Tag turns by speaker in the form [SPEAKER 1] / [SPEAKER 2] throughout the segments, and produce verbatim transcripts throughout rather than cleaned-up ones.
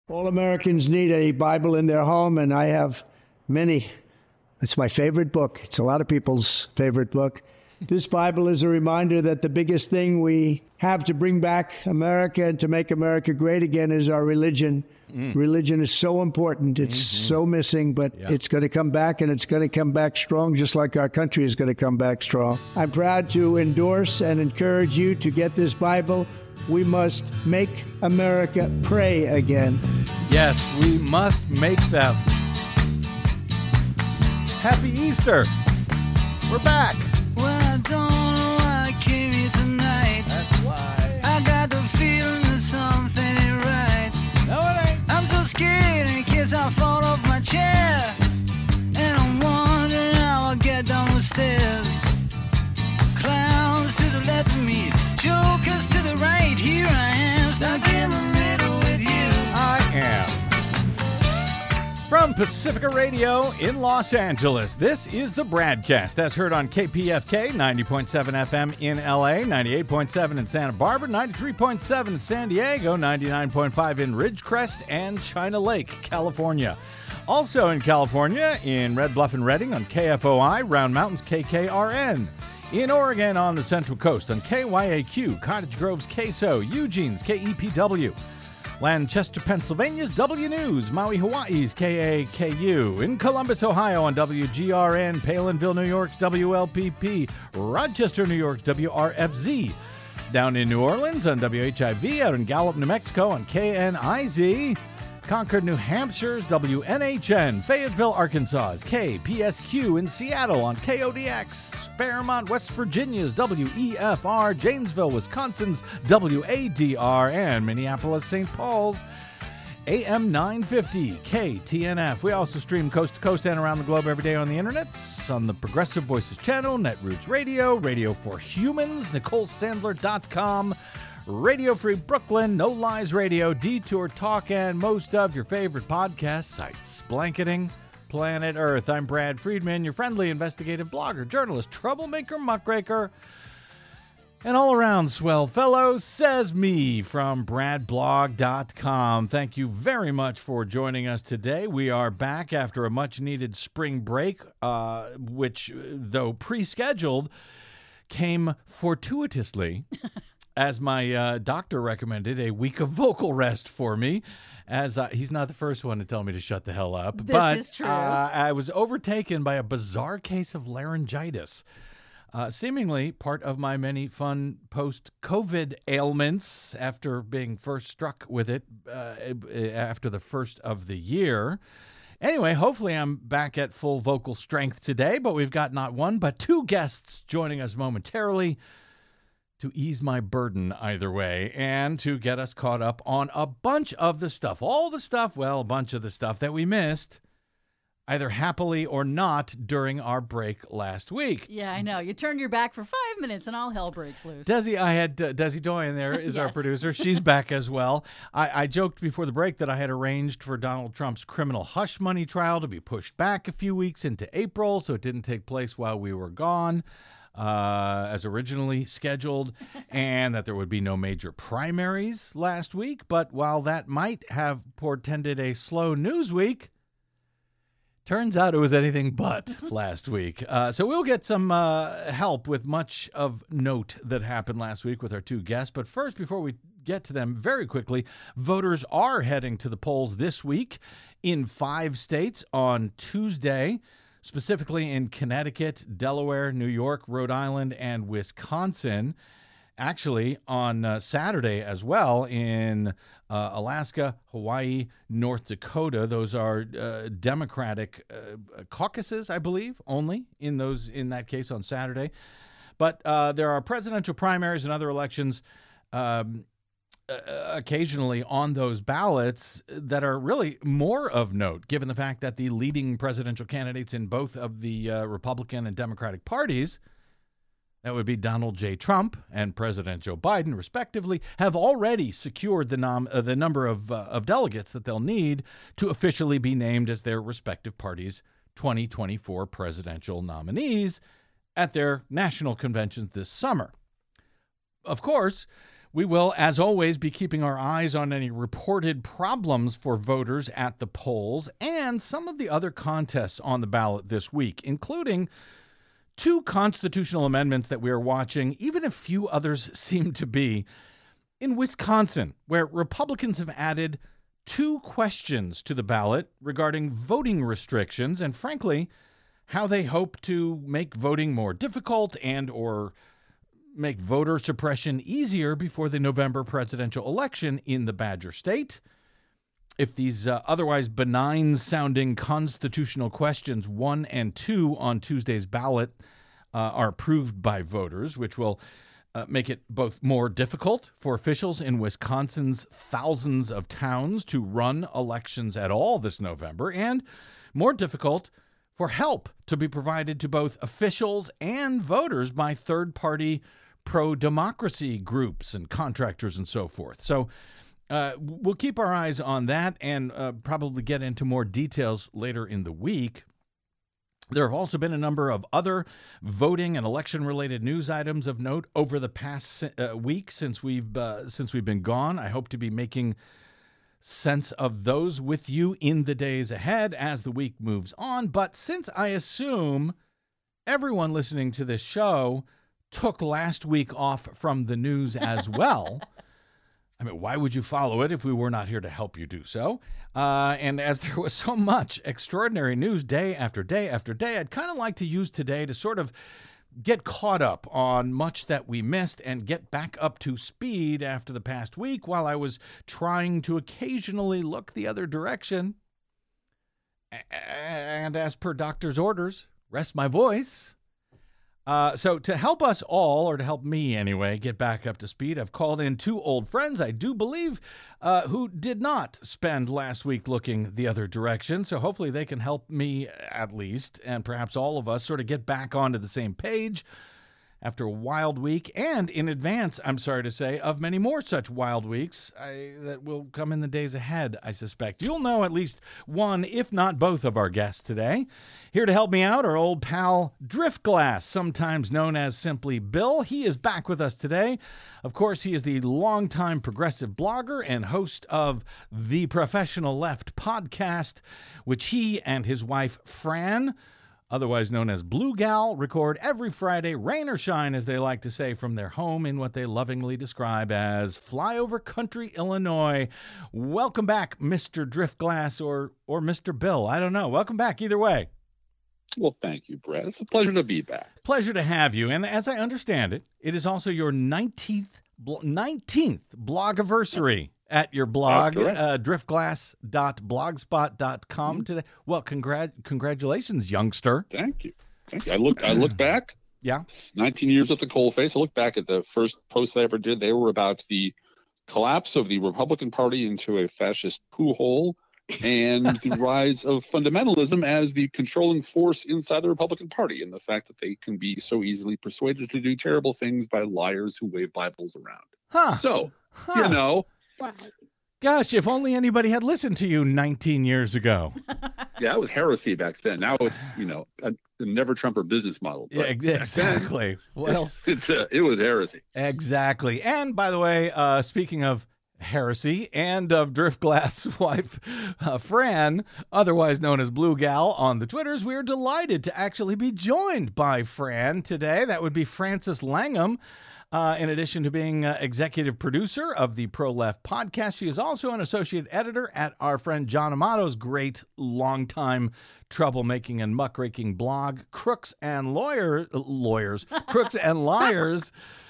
[SPEAKER 1] All Americans need a Bible in their home, and I have many. It's my favorite book. It's a lot of people's favorite book. This Bible is a reminder that the biggest thing we have to bring back America and to make America great again is our religion. Mm. Religion is so important. It's mm-hmm. so missing, but yeah. it's going to come back, and it's going to come back strong, just like our country is going to come back strong. I'm proud to endorse and encourage you to get this Bible. We must make America pray again.
[SPEAKER 2] Yes, we must make them. Happy Easter. We're back.
[SPEAKER 3] Well, I don't know why I came here tonight.
[SPEAKER 2] That's why.
[SPEAKER 3] I got the feeling that something ain't right.
[SPEAKER 2] No, it ain't.
[SPEAKER 3] I'm so scared in case I fall off my chair. And I'm wondering how I'll get down the stairs. Clowns to the left of me, jokers to the right. Here I am, stuck in the middle with you.
[SPEAKER 2] I am. From Pacifica Radio in Los Angeles, this is the Bradcast, as heard on K P F K, ninety point seven F M in L A, ninety-eight point seven in Santa Barbara, ninety-three point seven in San Diego, ninety-nine point five in Ridgecrest and China Lake, California. Also in California, in Red Bluff and Redding on K F O I, Round Mountains K K R N. In Oregon on the Central Coast on K Y A Q, Cottage Grove's K S O, Eugene's K E P W. Lancaster, Pennsylvania's W News, Maui, Hawaii's K A K U, in Columbus, Ohio on W G R N, Palinville, New York's W L P P, Rochester, New York's W R F Z, down in New Orleans on W H I V, out in Gallup, New Mexico on K N I Z, Concord, New Hampshire's W N H N, Fayetteville, Arkansas's K P S Q, in Seattle on K O D X, Fairmont, West Virginia's W E F R, Janesville, Wisconsin's W A D R, and Minneapolis, Saint Paul's A M nine fifty K T N F. We also stream coast to coast and around the globe every day on the internet, on the Progressive Voices channel, Netroots Radio, Radio for Humans, Nicole Sandler dot com, Radio Free Brooklyn, No Lies Radio, Detour Talk, and most of your favorite podcast sites. Blanketing Planet Earth. I'm Brad Friedman, your friendly investigative blogger, journalist, troublemaker, muckraker, and all-around swell fellow, says me from brad blog dot com. Thank you very much for joining us today. We are back after a much-needed spring break, uh, which, though pre-scheduled, came fortuitously as my uh, doctor recommended, a week of vocal rest for me, as uh, he's not the first one to tell me to shut the hell up.
[SPEAKER 4] This
[SPEAKER 2] but,
[SPEAKER 4] is true.
[SPEAKER 2] Uh, I was overtaken by a bizarre case of laryngitis, uh, seemingly part of my many fun post-COVID ailments after being first struck with it uh, after the first of the year. Anyway, hopefully I'm back at full vocal strength today, but we've got not one, but two guests joining us momentarily to ease my burden either way and to get us caught up on a bunch of the stuff. All the stuff, well, a bunch of the stuff that we missed, either happily or not, during our break last week.
[SPEAKER 4] Yeah, I know. You turn your back for five minutes and all hell breaks loose.
[SPEAKER 2] Desi, I had uh, Desi Doyen there is
[SPEAKER 4] Yes.
[SPEAKER 2] our producer. She's back as well. I, I joked before the break that I had arranged for Donald Trump's criminal hush money trial to be pushed back a few weeks into April, so it didn't take place while we were gone, Uh, as originally scheduled, and that there would be no major primaries last week. But while that might have portended a slow news week, turns out it was anything but last week. Uh, so we'll get some uh, help with much of note that happened last week with our two guests. But first, before we get to them very quickly, voters are heading to the polls this week in five states on Tuesday, specifically in Connecticut, Delaware, New York, Rhode Island, and Wisconsin. Actually, on uh, Saturday as well in uh, Alaska, Hawaii, North Dakota. Those are uh, Democratic uh, caucuses, I believe, only in those in that case on Saturday. But uh, there are presidential primaries and other elections um, Uh, occasionally on those ballots that are really more of note, given the fact that the leading presidential candidates in both of the uh, Republican and Democratic parties, that would be Donald J. Trump and President Joe Biden, respectively, have already secured the, nom- uh, the number of, uh, of delegates that they'll need to officially be named as their respective parties' twenty twenty-four presidential nominees at their national conventions this summer. Of course, We will, as always, be keeping our eyes on any reported problems for voters at the polls and some of the other contests on the ballot this week, including two constitutional amendments that we are watching, even if few others seem to be. In Wisconsin, where Republicans have added two questions to the ballot regarding voting restrictions and, frankly, how they hope to make voting more difficult and or make voter suppression easier before the November presidential election in the Badger State. If these uh, otherwise benign-sounding constitutional questions one and two on Tuesday's ballot uh, are approved by voters, which will uh, make it both more difficult for officials in Wisconsin's thousands of towns to run elections at all this November, and more difficult for help to be provided to both officials and voters by third-party pro-democracy groups and contractors and so forth. So uh, we'll keep our eyes on that and uh, probably get into more details later in the week. There have also been a number of other voting and election-related news items of note over the past uh, week since we've uh, since we've been gone. I hope to be making sense of those with you in the days ahead as the week moves on. But since I assume everyone listening to this show took last week off from the news as well, I mean, why would you follow it if we were not here to help you do so? Uh, and as there was so much extraordinary news day after day after day, I'd kind of like to use today to sort of get caught up on much that we missed and get back up to speed after the past week while I was trying to occasionally look the other direction. And as per doctor's orders, rest my voice. Uh, so to help us all, or to help me anyway, get back up to speed, I've called in two old friends, I do believe, uh, who did not spend last week looking the other direction. So hopefully they can help me at least, and perhaps all of us, sort of get back onto the same page after a wild week, and in advance, I'm sorry to say, of many more such wild weeks I, that will come in the days ahead, I suspect. You'll know at least one, if not both, of our guests today. Here to help me out, our old pal Driftglass, sometimes known as simply Bill. He is back with us today. Of course, he is the longtime progressive blogger and host of the Professional Left podcast, which he and his wife, Fran, otherwise known as Blue Gal, record every Friday, rain or shine, as they like to say, from their home in what they lovingly describe as flyover country, Illinois. Welcome back, Mister Driftglass, or or Mister Bill. I don't know. Welcome back either way.
[SPEAKER 5] Well, thank you, Brad. It's a pleasure to be back.
[SPEAKER 2] Pleasure to have you. And as I understand it, it is also your nineteenth, nineteenth blogiversary at your blog, uh, driftglass dot blogspot dot com mm-hmm. today. Well, congrat- congratulations, youngster.
[SPEAKER 5] Thank you. Thank you. I look, I look back.
[SPEAKER 2] Yeah.
[SPEAKER 5] nineteen years at the coalface. I look back at the first posts I ever did. They were about the collapse of the Republican Party into a fascist poo hole and the rise of fundamentalism as the controlling force inside the Republican Party, and the fact that they can be so easily persuaded to do terrible things by liars who wave Bibles around.
[SPEAKER 2] Huh.
[SPEAKER 5] So,
[SPEAKER 2] huh.
[SPEAKER 5] you know.
[SPEAKER 2] Gosh, if only anybody had listened to you nineteen years ago.
[SPEAKER 5] Yeah, it was heresy back then. Now it's, you know, a, a never Trumper business model.
[SPEAKER 2] Yeah, exactly. Well,
[SPEAKER 5] it's a, it was heresy.
[SPEAKER 2] Exactly. And by the way, uh, speaking of heresy and of Driftglass' wife, uh, Fran, otherwise known as Blue Gal on the Twitters, we are delighted to actually be joined by Fran today. That would be Frances Langham. Uh, in addition to being uh, executive producer of the Pro Left podcast, she is also an associate editor at our friend John Amato's great longtime troublemaking and muckraking blog, Crooks and Lawyer, Lawyers, Crooks and Liars.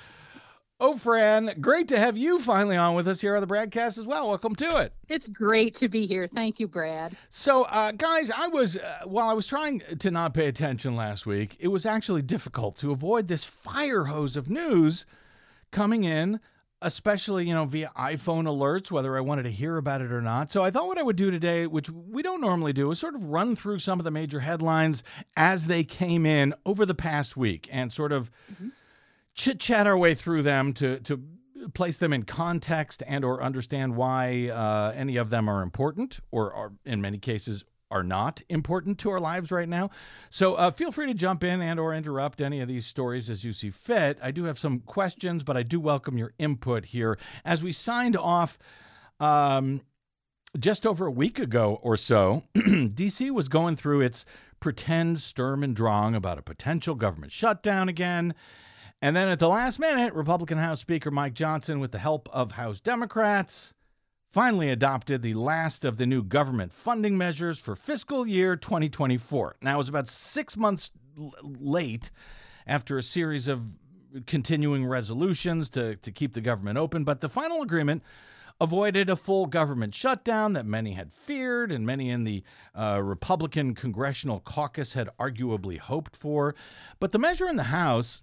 [SPEAKER 2] Oh, Fran, great to have you finally on with us here on the Bradcast as well. Welcome to it.
[SPEAKER 6] It's great to be here. Thank you, Brad.
[SPEAKER 2] So, uh, guys, I was, uh, while I was trying to not pay attention last week, it was actually difficult to avoid this fire hose of news coming in, especially, you know, via iPhone alerts, whether I wanted to hear about it or not. So I thought what I would do today, which we don't normally do, is sort of run through some of the major headlines as they came in over the past week and sort of mm-hmm. chit-chat our way through them to to place them in context and or understand why uh, any of them are important or are, in many cases, are not important to our lives right now. So uh, feel free to jump in and or interrupt any of these stories as you see fit. I do have some questions, but I do welcome your input here. As we signed off um, just over a week ago or so, D C was going through its pretend Sturm und Drang about a potential government shutdown again. And then at the last minute, Republican House Speaker Mike Johnson, with the help of House Democrats, finally adopted the last of the new government funding measures for fiscal year twenty twenty-four. Now, it was about six months l- late after a series of continuing resolutions to, to keep the government open, but the final agreement avoided a full government shutdown that many had feared and many in the uh, Republican Congressional Caucus had arguably hoped for. But the measure in the House,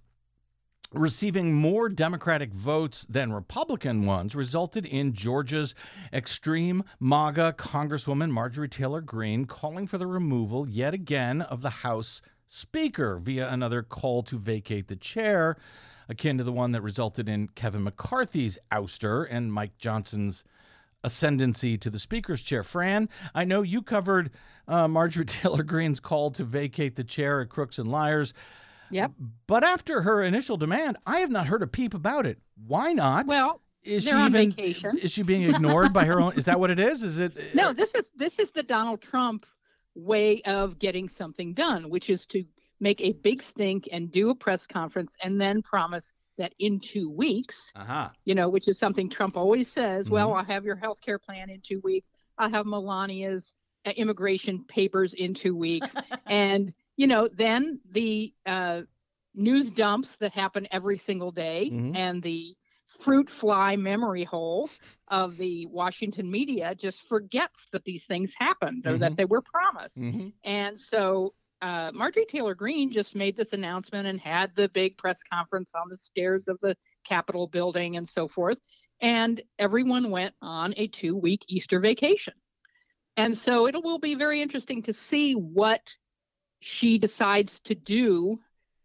[SPEAKER 2] receiving more Democratic votes than Republican ones, resulted in Georgia's extreme MAGA Congresswoman Marjorie Taylor Greene calling for the removal yet again of the House Speaker via another call to vacate the chair, akin to the one that resulted in Kevin McCarthy's ouster and Mike Johnson's ascendancy to the Speaker's chair. Fran, I know you covered uh, Marjorie Taylor Greene's call to vacate the chair at Crooks and Liars.
[SPEAKER 6] Yep.
[SPEAKER 2] But after her initial demand, I have not heard a peep about it. Why not?
[SPEAKER 6] Well,
[SPEAKER 2] is
[SPEAKER 6] they're
[SPEAKER 2] she
[SPEAKER 6] on
[SPEAKER 2] even,
[SPEAKER 6] vacation.
[SPEAKER 2] Is she being ignored by her own? Is that what it is? Is it?
[SPEAKER 6] No, this is this is the Donald Trump way of getting something done, which is to make a big stink and do a press conference and then promise that in two weeks,
[SPEAKER 2] Uh-huh.
[SPEAKER 6] you know, which is something Trump always says,
[SPEAKER 2] Mhm.
[SPEAKER 6] well, I'll have your health care plan in two weeks. I'll have Melania's uh, immigration papers in two weeks. And, you know, then the uh, news dumps that happen every single day
[SPEAKER 2] Mhm.
[SPEAKER 6] and the fruit fly memory hole of the Washington media just forgets that these things happened or
[SPEAKER 2] Mhm.
[SPEAKER 6] that they were promised.
[SPEAKER 2] Mhm.
[SPEAKER 6] And so uh, Marjorie Taylor Greene just made this announcement and had the big press conference on the stairs of the Capitol building and so forth. And everyone went on a two-week Easter vacation. And so it will be very interesting to see what she decides to do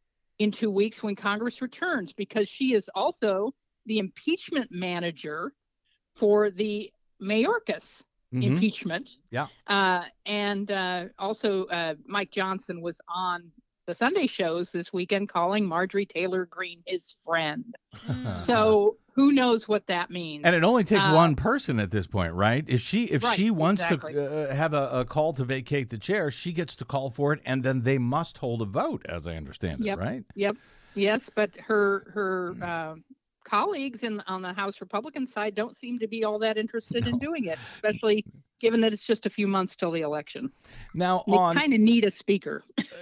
[SPEAKER 6] in two weeks when Congress returns, because she is also the impeachment manager for the Mayorkas
[SPEAKER 2] Mhm.
[SPEAKER 6] impeachment.
[SPEAKER 2] Yeah.
[SPEAKER 6] Uh, and uh, also uh, Mike Johnson was on the Sunday shows this weekend calling Marjorie Taylor Greene his friend.
[SPEAKER 4] Mm.
[SPEAKER 6] So who knows what that means?
[SPEAKER 2] And it only takes
[SPEAKER 6] Uh,
[SPEAKER 2] one person at this point, right? If she if
[SPEAKER 6] Right,
[SPEAKER 2] she wants
[SPEAKER 6] exactly.
[SPEAKER 2] to uh, have a, a call to vacate the chair, she gets to call for it, and then they must hold a vote, as I understand
[SPEAKER 6] Yep.
[SPEAKER 2] it, right?
[SPEAKER 6] Yep. Yes, but her her uh, colleagues in on the House Republican side don't seem to be all that interested in doing it, especially given that it's just a few months till the election.
[SPEAKER 2] Now
[SPEAKER 6] They
[SPEAKER 2] on
[SPEAKER 6] kind of need a speaker.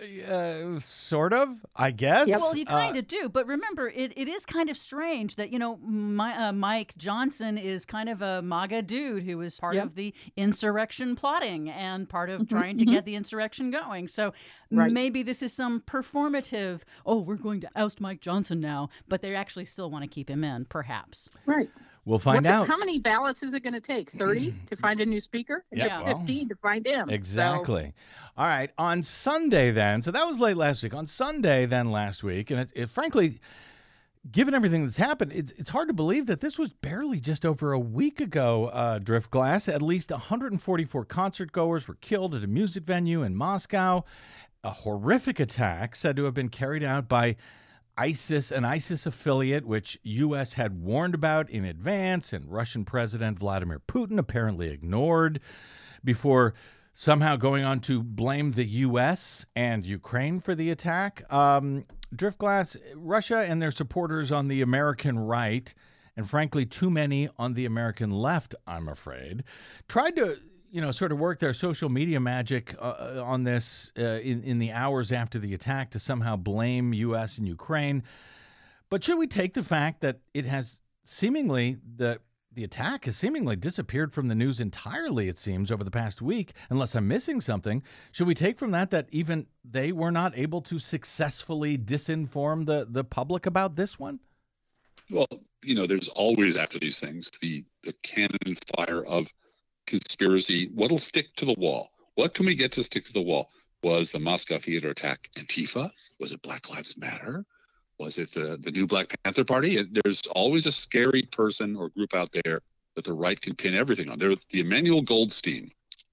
[SPEAKER 2] uh, sort of, I guess.
[SPEAKER 6] Yep.
[SPEAKER 4] Well, you
[SPEAKER 2] Uh,
[SPEAKER 4] kind of do, but remember, it, it is kind of strange that, you know, my, uh, Mike Johnson is kind of a MAGA dude who was part
[SPEAKER 6] Yep.
[SPEAKER 4] of the insurrection plotting and part of
[SPEAKER 6] Mhm,
[SPEAKER 4] trying to
[SPEAKER 6] mhm.
[SPEAKER 4] get the insurrection going. So
[SPEAKER 6] Right.
[SPEAKER 4] maybe this is some performative, oh, we're going to oust Mike Johnson now, but they actually still want to keep him in, perhaps.
[SPEAKER 6] Right.
[SPEAKER 2] we'll find
[SPEAKER 6] What's it-
[SPEAKER 2] out.
[SPEAKER 6] how many ballots is it going to take? thirty to find a new speaker? It
[SPEAKER 2] Yeah,
[SPEAKER 6] took
[SPEAKER 2] well,
[SPEAKER 6] fifteen to find him. So-
[SPEAKER 2] Exactly. All right. On Sunday, then, so that was late last week. On Sunday, then last week, and it, it, frankly, given everything that's happened, it's it's hard to believe that this was barely just over a week ago. Uh, Driftglass. At least one hundred forty-four concert goers were killed at a music venue in Moscow. A horrific attack said to have been carried out by ISIS, an ISIS affiliate, which U S had warned about in advance, and Russian President Vladimir Putin apparently ignored before somehow going on to blame the U S and Ukraine for the attack. Um, Driftglass, Russia and their supporters on the American right, and frankly, too many on the American left, I'm afraid, tried to, you know, sort of work their social media magic uh, on this uh, in, in the hours after the attack to somehow blame U S and Ukraine. But should we take the fact that it has seemingly, the the attack has seemingly disappeared from the news entirely, it seems, over the past week, unless I'm missing something, should we take from that that even they were not able to successfully disinform the, the public about this one?
[SPEAKER 5] Well, you know, there's always after these things the the cannon fire of conspiracy. What'll stick to the wall? What can we get to stick to the wall? Was the Moscow theater attack Antifa? Was it Black Lives Matter? Was it the, the new Black Panther Party? It, there's always a scary person or group out there that the right can pin everything on. There, the Emmanuel Goldstein,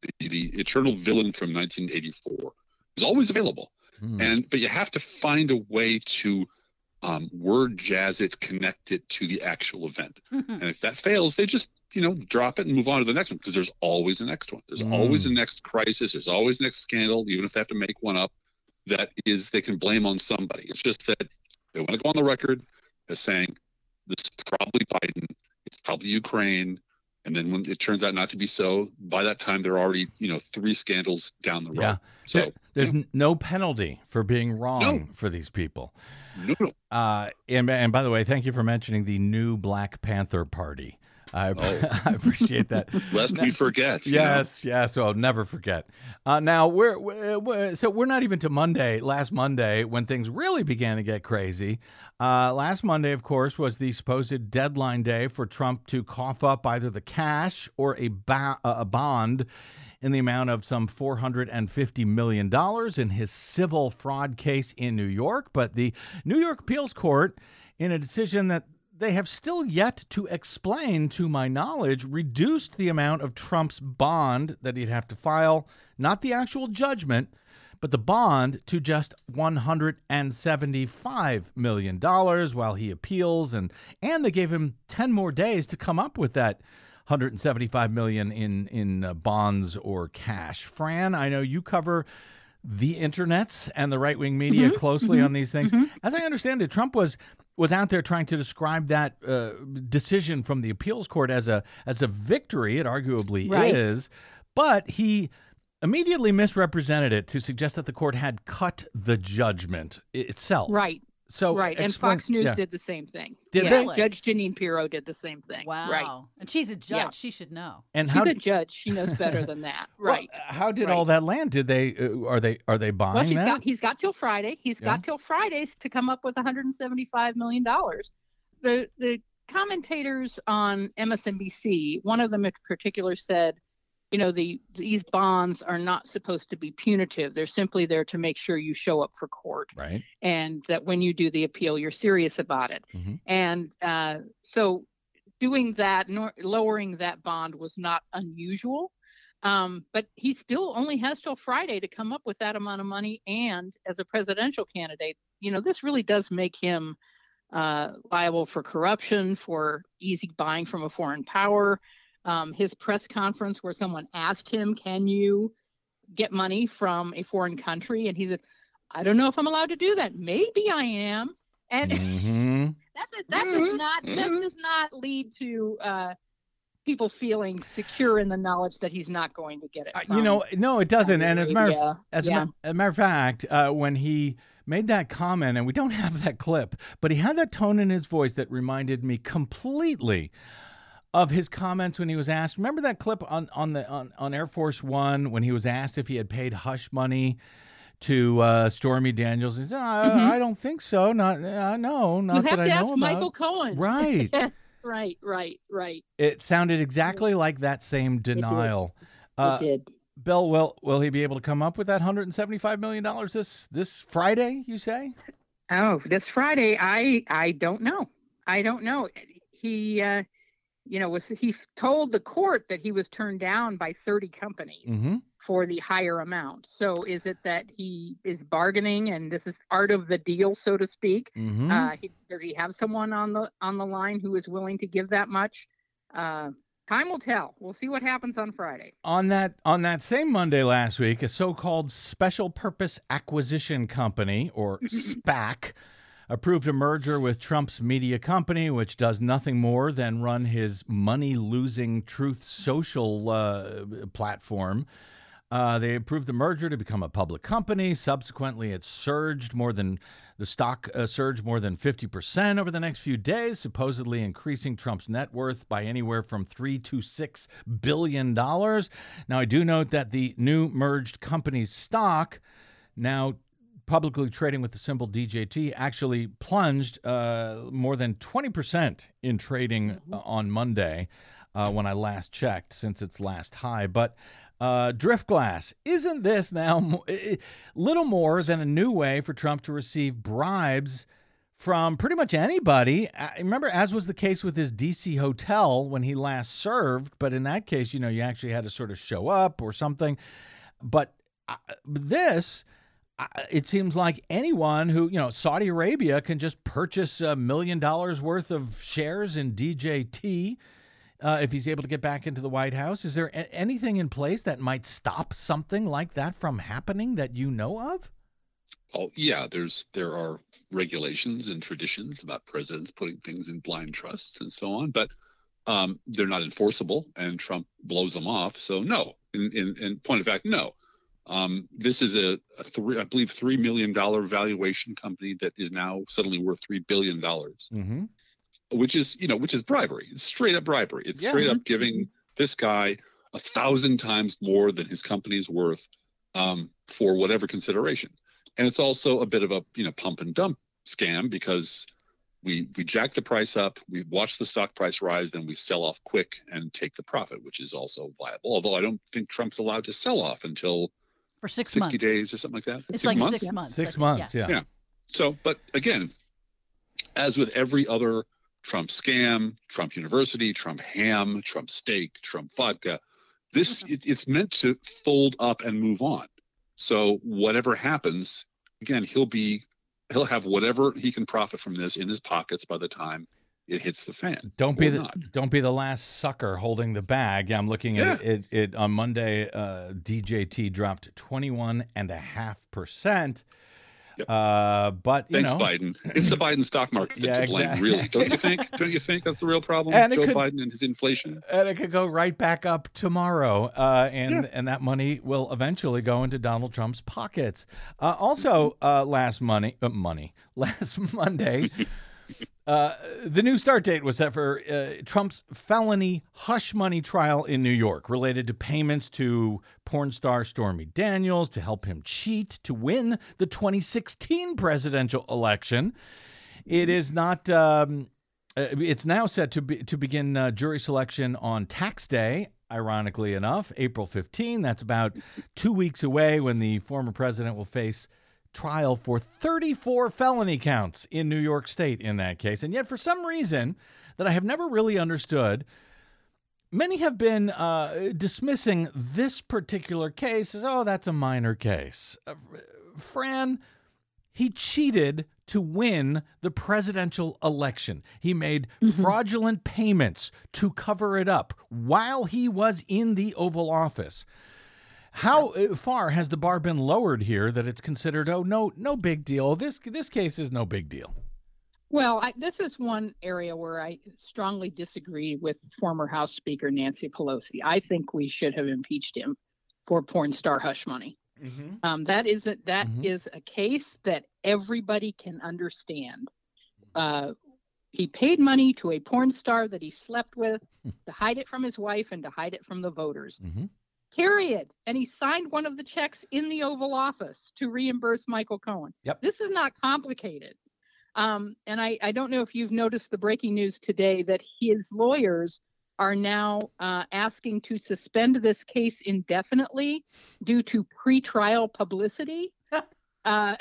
[SPEAKER 5] the, the eternal villain from nineteen eighty-four, is always available.
[SPEAKER 2] Mm.
[SPEAKER 5] And but you have to find a way to um, word jazz it, connect it to the actual event.
[SPEAKER 4] Mm-hmm.
[SPEAKER 5] And if that fails, they just you know drop it and move on to the next one, because there's always a next one. There's
[SPEAKER 2] Mm.
[SPEAKER 5] always a next crisis. There's always next scandal, even if they have to make one up that is they can blame on somebody. It's just that they want to go on the record as saying this is probably Biden, it's probably Ukraine. And then when it turns out not to be so, by that time they're already, you know, three scandals down the road.
[SPEAKER 2] Yeah.
[SPEAKER 5] So
[SPEAKER 2] There- there's n no penalty for being wrong
[SPEAKER 5] No.
[SPEAKER 2] for these people.
[SPEAKER 5] no, no.
[SPEAKER 2] Uh, and, and by the way, thank you for mentioning the new Black Panther Party. I,
[SPEAKER 5] Oh.
[SPEAKER 2] I appreciate that.
[SPEAKER 5] Lest we forget. you know.
[SPEAKER 2] Yes, yes. So I'll never forget. Uh, now we're, we're, we're so we're not even to Monday. Last Monday, when things really began to get crazy. Uh, last Monday, of course, was the supposed deadline day for Trump to cough up either the cash or a ba- a bond in the amount of some four hundred fifty million dollars in his civil fraud case in New York. But the New York Appeals Court, in a decision that they have still yet to explain, to my knowledge, reduced the amount of Trump's bond that he'd have to file, not the actual judgment, but the bond, to just one hundred seventy-five million dollars while he appeals. And, and they gave him ten more days to come up with that one hundred seventy-five million dollars in, in uh, bonds or cash. Fran, I know you cover the internets and the right-wing media
[SPEAKER 6] Mhm,
[SPEAKER 2] closely
[SPEAKER 6] mhm,
[SPEAKER 2] on these things.
[SPEAKER 6] mhm.
[SPEAKER 2] As I understand it, Trump was was out there trying to describe that uh, decision from the appeals court as a as a victory. It arguably
[SPEAKER 6] Right.
[SPEAKER 2] is, but he immediately misrepresented it to suggest that the court had cut the judgment i- itself.
[SPEAKER 6] Right,
[SPEAKER 2] So
[SPEAKER 6] right. And
[SPEAKER 2] explain-
[SPEAKER 6] Fox News
[SPEAKER 2] yeah.
[SPEAKER 6] did the same thing.
[SPEAKER 2] Did
[SPEAKER 6] yeah,
[SPEAKER 4] they?
[SPEAKER 6] Judge Janine Pirro did the same thing.
[SPEAKER 4] Wow.
[SPEAKER 6] Right.
[SPEAKER 4] And she's a judge.
[SPEAKER 6] Yeah.
[SPEAKER 4] She should know.
[SPEAKER 2] And
[SPEAKER 6] She's
[SPEAKER 2] how
[SPEAKER 6] a judge. She knows better than that.
[SPEAKER 2] well,
[SPEAKER 6] Right.
[SPEAKER 2] how did all
[SPEAKER 6] Right.
[SPEAKER 2] that land? Did they uh, are they are they buying
[SPEAKER 6] Well, she's
[SPEAKER 2] that?
[SPEAKER 6] got he's got till Friday. He's
[SPEAKER 2] Yeah.
[SPEAKER 6] got till Fridays to come up with one hundred seventy-five million dollars. The the commentators on M S N B C, one of them in particular said, you know, the these bonds are not supposed to be punitive. They're simply there to make sure you show up for court,
[SPEAKER 2] Right.
[SPEAKER 6] and that when you do the appeal, you're serious about it.
[SPEAKER 2] Mhm.
[SPEAKER 6] And uh, so doing that, nor, lowering that bond was not unusual. Um, but he still only has till Friday to come up with that amount of money. And as a presidential candidate, you know, this really does make him uh, liable for corruption, for easy buying from a foreign power. Um, his press conference where someone asked him, can you get money from a foreign country? And he said, I don't know if I'm allowed to do that. Maybe I am. And
[SPEAKER 2] Mhm.
[SPEAKER 6] that's it. That does not that does not lead to uh, people feeling secure in the knowledge that he's not going to get it.
[SPEAKER 2] Uh,
[SPEAKER 6] from
[SPEAKER 2] you know, no, it doesn't. And as a matter of,
[SPEAKER 6] Arabia.
[SPEAKER 2] as a,
[SPEAKER 6] Yeah.
[SPEAKER 2] ma- as a matter of fact, uh, when he made that comment, and we don't have that clip, but he had that tone in his voice that reminded me completely of his comments when he was asked. Remember that clip on on the on, on Air Force One when he was asked if he had paid hush money to uh, Stormy Daniels? He said, I,
[SPEAKER 6] Mhm.
[SPEAKER 2] I don't think so. Not, uh, no, not
[SPEAKER 6] You
[SPEAKER 2] that
[SPEAKER 6] have
[SPEAKER 2] I
[SPEAKER 6] to
[SPEAKER 2] know
[SPEAKER 6] ask
[SPEAKER 2] about.
[SPEAKER 6] Michael Cohen.
[SPEAKER 2] Right.
[SPEAKER 6] right, right, right.
[SPEAKER 2] It sounded exactly like that same denial. Uh,
[SPEAKER 6] it did.
[SPEAKER 2] Bill, will will he be able to come up with that one hundred seventy-five million dollars this this Friday, you say?
[SPEAKER 6] Oh, this Friday, I I don't know. I don't know. He, uh, you know, was he told the court that he was turned down by thirty companies
[SPEAKER 2] Mm-hmm.
[SPEAKER 6] for the higher amount. So is it that he is bargaining, and this is art of the deal, so to speak?
[SPEAKER 2] Mm-hmm.
[SPEAKER 6] Uh, he, does he have someone on the on the line who is willing to give that much? Uh, time will tell. We'll see what happens on Friday.
[SPEAKER 2] On that on that same Monday last week, a so-called Special Purpose Acquisition Company, or SPAC, approved a merger with Trump's media company, which does nothing more than run his money-losing Truth Social uh, platform. Uh, they approved the merger to become a public company. Subsequently, it surged more than the stock uh, surged more than fifty percent over the next few days, supposedly increasing Trump's net worth by anywhere from three to six billion dollars. Now, I do note that the new merged company's stock, now publicly trading with the symbol D J T, actually plunged uh, more than twenty percent in trading uh, on Monday uh, when I last checked, since its last high. But uh, Driftglass, isn't this now mo- little more than a new way for Trump to receive bribes from pretty much anybody. I remember, as was the case with his D C hotel when he last served, but in that case, you know, you actually had to sort of show up or something. But uh, this, uh, it seems like anyone who, you know, Saudi Arabia can just purchase a million dollars worth of shares in D J T uh, if he's able to get back into the White House. Is there a- anything in place that might stop something like that from happening that you know of?
[SPEAKER 5] Oh, yeah, there's there are regulations and traditions about presidents putting things in blind trusts and so on, but um, they're not enforceable, and Trump blows them off. So no, in in, in point of fact, no. Um, this is a, a three, I believe, three million dollar valuation company that is now suddenly worth three billion dollars,
[SPEAKER 2] Mm-hmm.
[SPEAKER 5] which is you know which is bribery. It's straight up bribery. It's
[SPEAKER 2] Yeah.
[SPEAKER 5] straight up giving this guy a thousand times more than his company is worth um, for whatever consideration. And it's also a bit of a you know pump and dump scam, because we we jack the price up, we watch the stock price rise, then we sell off quick and take the profit, which is also viable. Although I don't think Trump's allowed to sell off until
[SPEAKER 4] For six
[SPEAKER 5] sixty
[SPEAKER 4] months.
[SPEAKER 5] days or something like that.
[SPEAKER 4] It's
[SPEAKER 5] six
[SPEAKER 4] like
[SPEAKER 5] months.
[SPEAKER 4] six months.
[SPEAKER 2] Six
[SPEAKER 4] I think,
[SPEAKER 2] months,
[SPEAKER 4] yes.
[SPEAKER 2] yeah.
[SPEAKER 5] Yeah. So, but again, as with every other Trump scam, Trump University, Trump ham, Trump steak, Trump vodka, this it, it's meant to fold up and move on. So whatever happens, again, he'll be he'll have whatever he can profit from this in his pockets by the time it hits the fan.
[SPEAKER 2] Don't be
[SPEAKER 5] or
[SPEAKER 2] the
[SPEAKER 5] not.
[SPEAKER 2] don't be the last sucker holding the bag. I'm looking at
[SPEAKER 5] Yeah.
[SPEAKER 2] it, it on Monday. Uh, D J T dropped twenty-one and a half percent.
[SPEAKER 5] Yep.
[SPEAKER 2] Uh, but you
[SPEAKER 5] Thanks,
[SPEAKER 2] know,
[SPEAKER 5] Biden. It's the Biden stock market
[SPEAKER 2] Yeah,
[SPEAKER 5] to blame,
[SPEAKER 2] exactly.
[SPEAKER 5] really. Don't you think? Don't you think that's the real problem?
[SPEAKER 2] And it
[SPEAKER 5] Joe
[SPEAKER 2] could-
[SPEAKER 5] Biden and his inflation.
[SPEAKER 2] and it could go right back up tomorrow, uh, and
[SPEAKER 5] Yeah.
[SPEAKER 2] and that money will eventually go into Donald Trump's pockets. Uh, also, uh, last money, uh, money last Monday. Uh, the new start date was set for uh, Trump's felony hush money trial in New York, related to payments to porn star Stormy Daniels to help him cheat to win the twenty sixteen presidential election. It is not. Um, uh, it's now set to be, to begin uh, jury selection on tax day. Ironically enough, April fifteenth. That's about two weeks away, when the former president will face trial for thirty-four felony counts in New York State in that case. And yet, for some reason that I have never really understood, many have been uh, dismissing this particular case as, oh, that's a minor case. Uh, Fran, he cheated to win the presidential election. He made fraudulent payments to cover it up while he was in the Oval Office. How uh, far has the bar been lowered here that it's considered, oh, no, no big deal? This this case is no big deal.
[SPEAKER 6] Well, I, this is one area where I strongly disagree with former House Speaker Nancy Pelosi. I think we should have impeached him for porn star hush money.
[SPEAKER 2] Mm-hmm.
[SPEAKER 6] Um, that is a, that
[SPEAKER 2] Mhm.
[SPEAKER 6] is a case that everybody can understand. Uh, he paid money to a porn star that he slept with to hide it from his wife and to hide it from the voters.
[SPEAKER 2] Mm-hmm.
[SPEAKER 6] Period. And he signed one of the checks in the Oval Office to reimburse Michael Cohen.
[SPEAKER 2] Yep.
[SPEAKER 6] This is not complicated. Um, and I, I don't know if you've noticed the breaking news today that his lawyers are now uh, asking to suspend this case indefinitely due to pretrial publicity. Uh,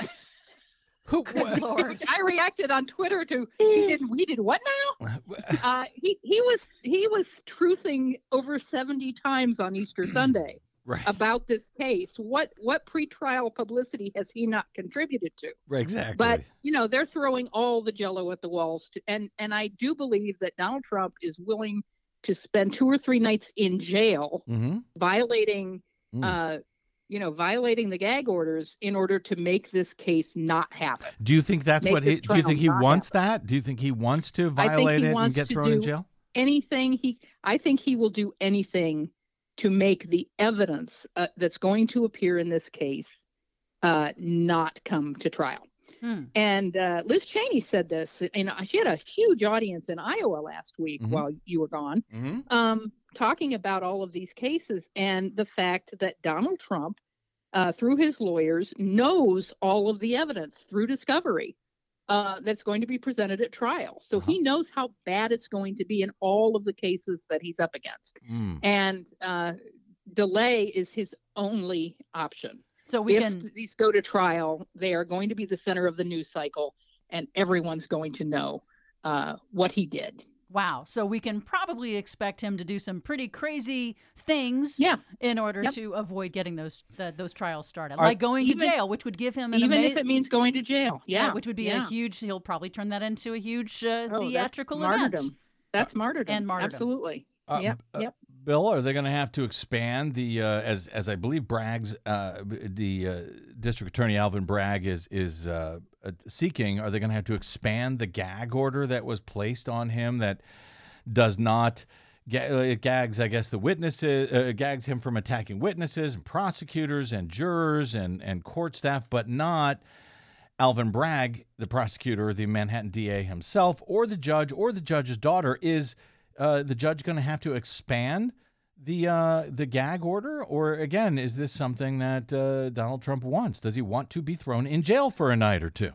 [SPEAKER 2] Who?
[SPEAKER 4] Good Lord.
[SPEAKER 6] which I reacted on Twitter to. He did. We did what now? Uh, he he was he was truthing over seventy times on Easter Sunday
[SPEAKER 2] Right.
[SPEAKER 6] about this case. What what pretrial publicity has he not contributed to?
[SPEAKER 2] Right, exactly.
[SPEAKER 6] But you know, they're throwing all the jello at the walls, to, and and I do believe that Donald Trump is willing to spend two or three nights in jail,
[SPEAKER 2] mm-hmm.
[SPEAKER 6] violating,
[SPEAKER 2] Mm.
[SPEAKER 6] uh, you know, violating the gag orders in order to make this case not happen.
[SPEAKER 2] Do you think that's
[SPEAKER 6] make
[SPEAKER 2] what he?
[SPEAKER 6] this
[SPEAKER 2] Do you think he
[SPEAKER 6] trial not
[SPEAKER 2] wants that? Do you think he wants to
[SPEAKER 6] I think
[SPEAKER 2] violate
[SPEAKER 6] he
[SPEAKER 2] it and
[SPEAKER 6] wants
[SPEAKER 2] get
[SPEAKER 6] to
[SPEAKER 2] thrown in
[SPEAKER 6] do-
[SPEAKER 2] jail?
[SPEAKER 6] Anything he, I think he will do anything to make the evidence uh, that's going to appear in this case uh, not come to trial.
[SPEAKER 4] Hmm.
[SPEAKER 6] And uh, Liz Cheney said this, and she had a huge audience in Iowa last week
[SPEAKER 2] Mhm.
[SPEAKER 6] while you were gone,
[SPEAKER 2] Mm-hmm.
[SPEAKER 6] um, talking about all of these cases and the fact that Donald Trump, uh, through his lawyers, knows all of the evidence through discovery uh, that's going to be presented at trial. So
[SPEAKER 2] Uh-huh.
[SPEAKER 6] he knows how bad it's going to be in all of the cases that he's up against.
[SPEAKER 2] Mm.
[SPEAKER 6] And uh, delay is his only option.
[SPEAKER 4] So we
[SPEAKER 6] if
[SPEAKER 4] can.
[SPEAKER 6] these go to trial, they are going to be the center of the news cycle. and everyone's going to know uh, what he did.
[SPEAKER 4] Wow. So we can probably expect him to do some pretty crazy things
[SPEAKER 6] Yeah.
[SPEAKER 4] in order
[SPEAKER 6] Yep.
[SPEAKER 4] to avoid getting those the, those trials started.
[SPEAKER 2] Are-
[SPEAKER 4] like going
[SPEAKER 6] even-
[SPEAKER 4] to jail, which would give him an
[SPEAKER 6] Even
[SPEAKER 4] ama-
[SPEAKER 6] if it means going to jail. Yeah.
[SPEAKER 4] which would be
[SPEAKER 6] yeah.
[SPEAKER 4] a huge, he'll probably turn that into a huge uh,
[SPEAKER 6] Oh, that's
[SPEAKER 4] theatrical
[SPEAKER 6] martyrdom.
[SPEAKER 4] event.
[SPEAKER 6] That's martyrdom.
[SPEAKER 4] And martyrdom.
[SPEAKER 6] Absolutely.
[SPEAKER 2] Uh,
[SPEAKER 6] yep.
[SPEAKER 2] uh,
[SPEAKER 6] Yep.
[SPEAKER 2] Bill, are they going to have to expand the uh, as as I believe Bragg's uh, the uh, District Attorney Alvin Bragg is is uh, uh, seeking? Are they going to have to expand the gag order that was placed on him that does not ga- it gags I guess the witnesses uh, gags him from attacking witnesses and prosecutors and jurors and and court staff, but not Alvin Bragg, the prosecutor, the Manhattan D A himself, or the judge, or the judge's daughter? Is uh, the judge going to have to expand the uh, the gag order, or again, is this something that uh, Donald Trump wants? Does he want to be thrown in jail for a night or two?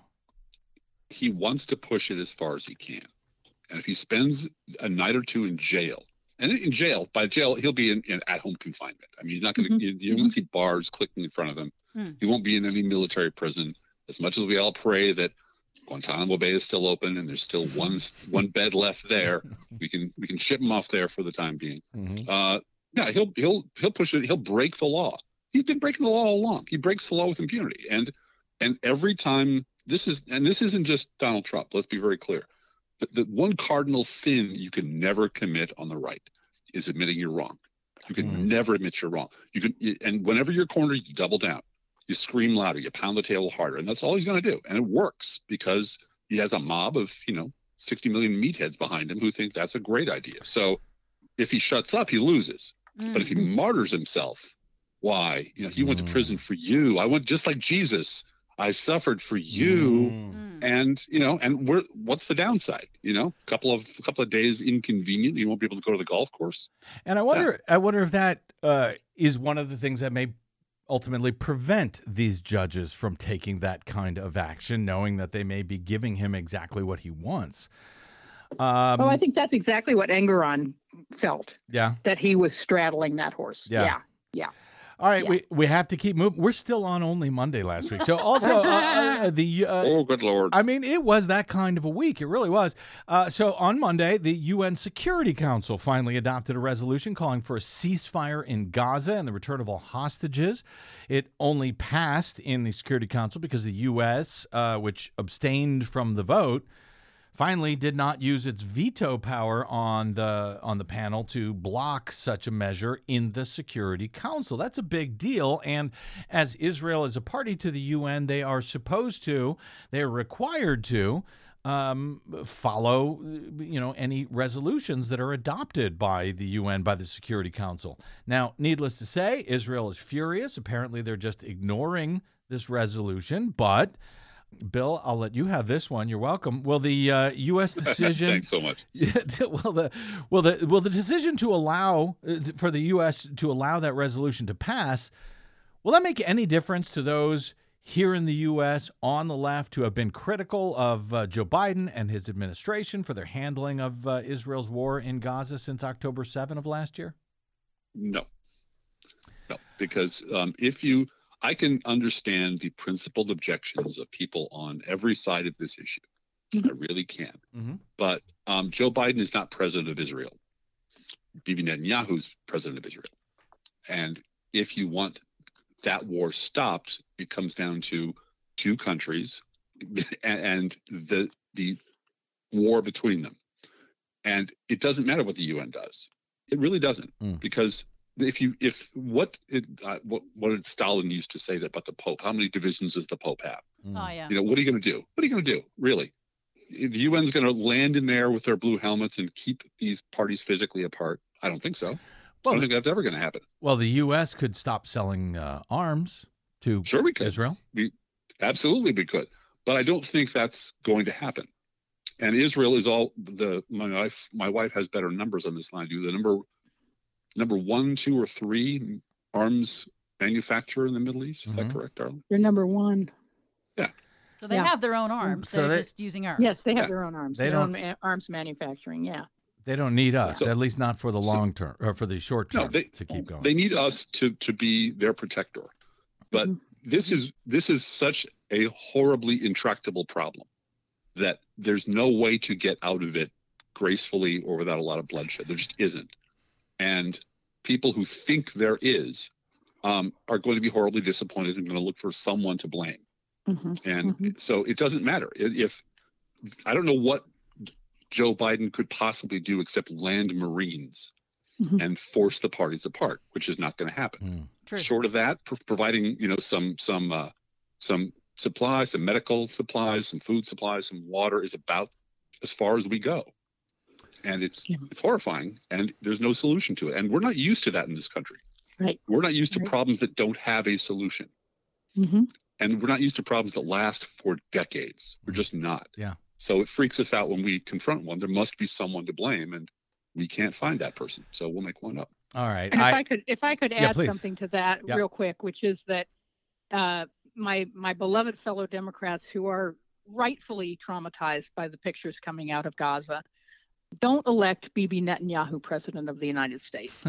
[SPEAKER 5] He wants to push it as far as he can. And if he spends a night or two in jail, and in jail, by jail, he'll be in, in at-home confinement. I mean, he's not going to,
[SPEAKER 6] Mhm.
[SPEAKER 5] you, you won't see bars clicking in front of him.
[SPEAKER 4] Hmm.
[SPEAKER 5] He won't be in any military prison. As much as we all pray that Guantanamo Bay is still open and there's still one one bed left there, we can we can ship him off there for the time being.
[SPEAKER 2] Mm-hmm.
[SPEAKER 5] Uh, yeah, he'll he'll he'll push it. He'll break the law. He's been breaking the law all along. He breaks the law with impunity. And and every time this is and this isn't just Donald Trump. Let's be very clear. The, the one cardinal sin you can never commit on the right is admitting you're wrong. You can
[SPEAKER 2] Mm.
[SPEAKER 5] never admit you're wrong. You can you, and whenever you're cornered, you double down. You scream louder. You pound the table harder, and that's all he's going to do. And it works because he has a mob of you know sixty million meatheads behind him who think that's a great idea. So if he shuts up, he loses. But if he martyrs himself, why? You know, he went to
[SPEAKER 2] Mm.
[SPEAKER 5] prison for you. I went just like Jesus. I suffered for you.
[SPEAKER 2] Mm.
[SPEAKER 4] Mm.
[SPEAKER 5] And you know, and we're what's the downside? You know, a couple of a couple of days inconvenient. You won't be able to go to the golf course.
[SPEAKER 2] And I wonder, I wonder if that uh, is one of the things that may ultimately prevent these judges from taking that kind of action, knowing that they may be giving him exactly what he wants. Um,
[SPEAKER 6] Oh, I think that's exactly what Engeron felt,
[SPEAKER 2] yeah.
[SPEAKER 6] that he was straddling that horse.
[SPEAKER 2] Yeah.
[SPEAKER 6] Yeah.
[SPEAKER 2] All right,
[SPEAKER 6] Yeah.
[SPEAKER 2] we, we have to keep moving. We're still on only Monday last week. So also uh, uh, the uh,
[SPEAKER 5] oh, good Lord.
[SPEAKER 2] I mean, it was that kind of a week. It really was. Uh, so on Monday, the U N Security Council finally adopted a resolution calling for a ceasefire in Gaza and the return of all hostages. It only passed in the Security Council because the U S, uh, which abstained from the vote, finally did not use its veto power on the on the panel to block such a measure in the Security Council. That's a big deal. And as Israel is a party to the U N, they are supposed to, they are required to um, follow, you know, any resolutions that are adopted by the U N, by the Security Council. Now, needless to say, Israel is furious. Apparently, they're just ignoring this resolution, but Bill, I'll let you have this one. You're welcome. Will the uh, U S decision?
[SPEAKER 5] Thanks so much.
[SPEAKER 2] well, the well the well the decision to allow uh, for the U S to allow that resolution to pass, will that make any difference to those here in the U S on the left who have been critical of uh, Joe Biden and his administration for their handling of uh, Israel's war in Gaza since October seventh of last year?
[SPEAKER 5] No, no, because um, if you, I can understand the principled objections of people on every side of this issue. I really can.
[SPEAKER 2] Mm-hmm.
[SPEAKER 5] But um, Joe Biden is not president of Israel. Bibi Netanyahu's president of Israel. And if you want that war stopped, it comes down to two countries and, and the the war between them. And it doesn't matter what the U N does. It really doesn't,
[SPEAKER 2] Mm.
[SPEAKER 5] because if you if what it, uh, what what did Stalin used to say about the Pope? How many divisions does the Pope have?
[SPEAKER 2] Mm.
[SPEAKER 4] Oh, yeah.
[SPEAKER 5] You know, what are you going to do? What are you going to do, really? The U N's going to land in there with their blue helmets and keep these parties physically apart? I don't think so. I
[SPEAKER 2] Well,
[SPEAKER 5] don't think that's ever going to happen.
[SPEAKER 2] well, the U S could stop selling uh, arms to
[SPEAKER 5] Sure, we could.
[SPEAKER 2] Israel.
[SPEAKER 5] Absolutely, we could. But I don't think that's going to happen. And Israel is all the my wife. My wife has better numbers on this line. I do the number number one, two, or three arms manufacturer in the Middle East. Is that
[SPEAKER 2] Mhm.
[SPEAKER 5] correct, darling?
[SPEAKER 6] They're number one.
[SPEAKER 4] So they
[SPEAKER 6] Yeah.
[SPEAKER 4] have their own arms.
[SPEAKER 2] So
[SPEAKER 4] They're
[SPEAKER 2] they-
[SPEAKER 4] just using ours.
[SPEAKER 6] Yes, they have
[SPEAKER 5] Yeah.
[SPEAKER 6] their own arms.
[SPEAKER 2] They
[SPEAKER 6] their
[SPEAKER 2] don't-
[SPEAKER 6] own ma- arms manufacturing. Yeah.
[SPEAKER 2] They don't need us,
[SPEAKER 5] So-
[SPEAKER 2] at least not for the
[SPEAKER 5] so-
[SPEAKER 2] long term or for the short term
[SPEAKER 5] No, they
[SPEAKER 2] to keep going.
[SPEAKER 5] They need us to to be their protector. But
[SPEAKER 6] Mhm.
[SPEAKER 5] this is this is such a horribly intractable problem that there's no way to get out of it gracefully or without a lot of bloodshed. There just isn't. And people who think there is um, are going to be horribly disappointed and going to look for someone to blame.
[SPEAKER 6] Mm-hmm.
[SPEAKER 5] And
[SPEAKER 6] mm-hmm.
[SPEAKER 5] so it doesn't matter. If I don't know what Joe Biden could possibly do except land Marines mm-hmm. and force the parties apart, which is not going to happen.
[SPEAKER 4] Mm.
[SPEAKER 5] Short of that, pro- providing you know some some uh, some supplies, some medical supplies, some food supplies, some water is about as far as we go. And it's yeah. it's horrifying, and there's no solution to it. And we're not used to that in this country.
[SPEAKER 6] Right.
[SPEAKER 5] We're not used to
[SPEAKER 6] right.
[SPEAKER 5] problems that don't have a solution.
[SPEAKER 6] Mm-hmm.
[SPEAKER 5] And we're not used to problems that last for decades. We're just not.
[SPEAKER 2] Yeah.
[SPEAKER 5] So it freaks us out when we confront one. There must be someone to blame, and we can't find that person. So we'll make one up.
[SPEAKER 2] All right.
[SPEAKER 6] And
[SPEAKER 2] I,
[SPEAKER 6] if I could, if I could
[SPEAKER 2] yeah,
[SPEAKER 6] add
[SPEAKER 2] please.
[SPEAKER 6] something to that
[SPEAKER 2] yeah.
[SPEAKER 6] real quick, which is that uh, my my beloved fellow Democrats who are rightfully traumatized by the pictures coming out of Gaza, don't elect Bibi Netanyahu president of the United States,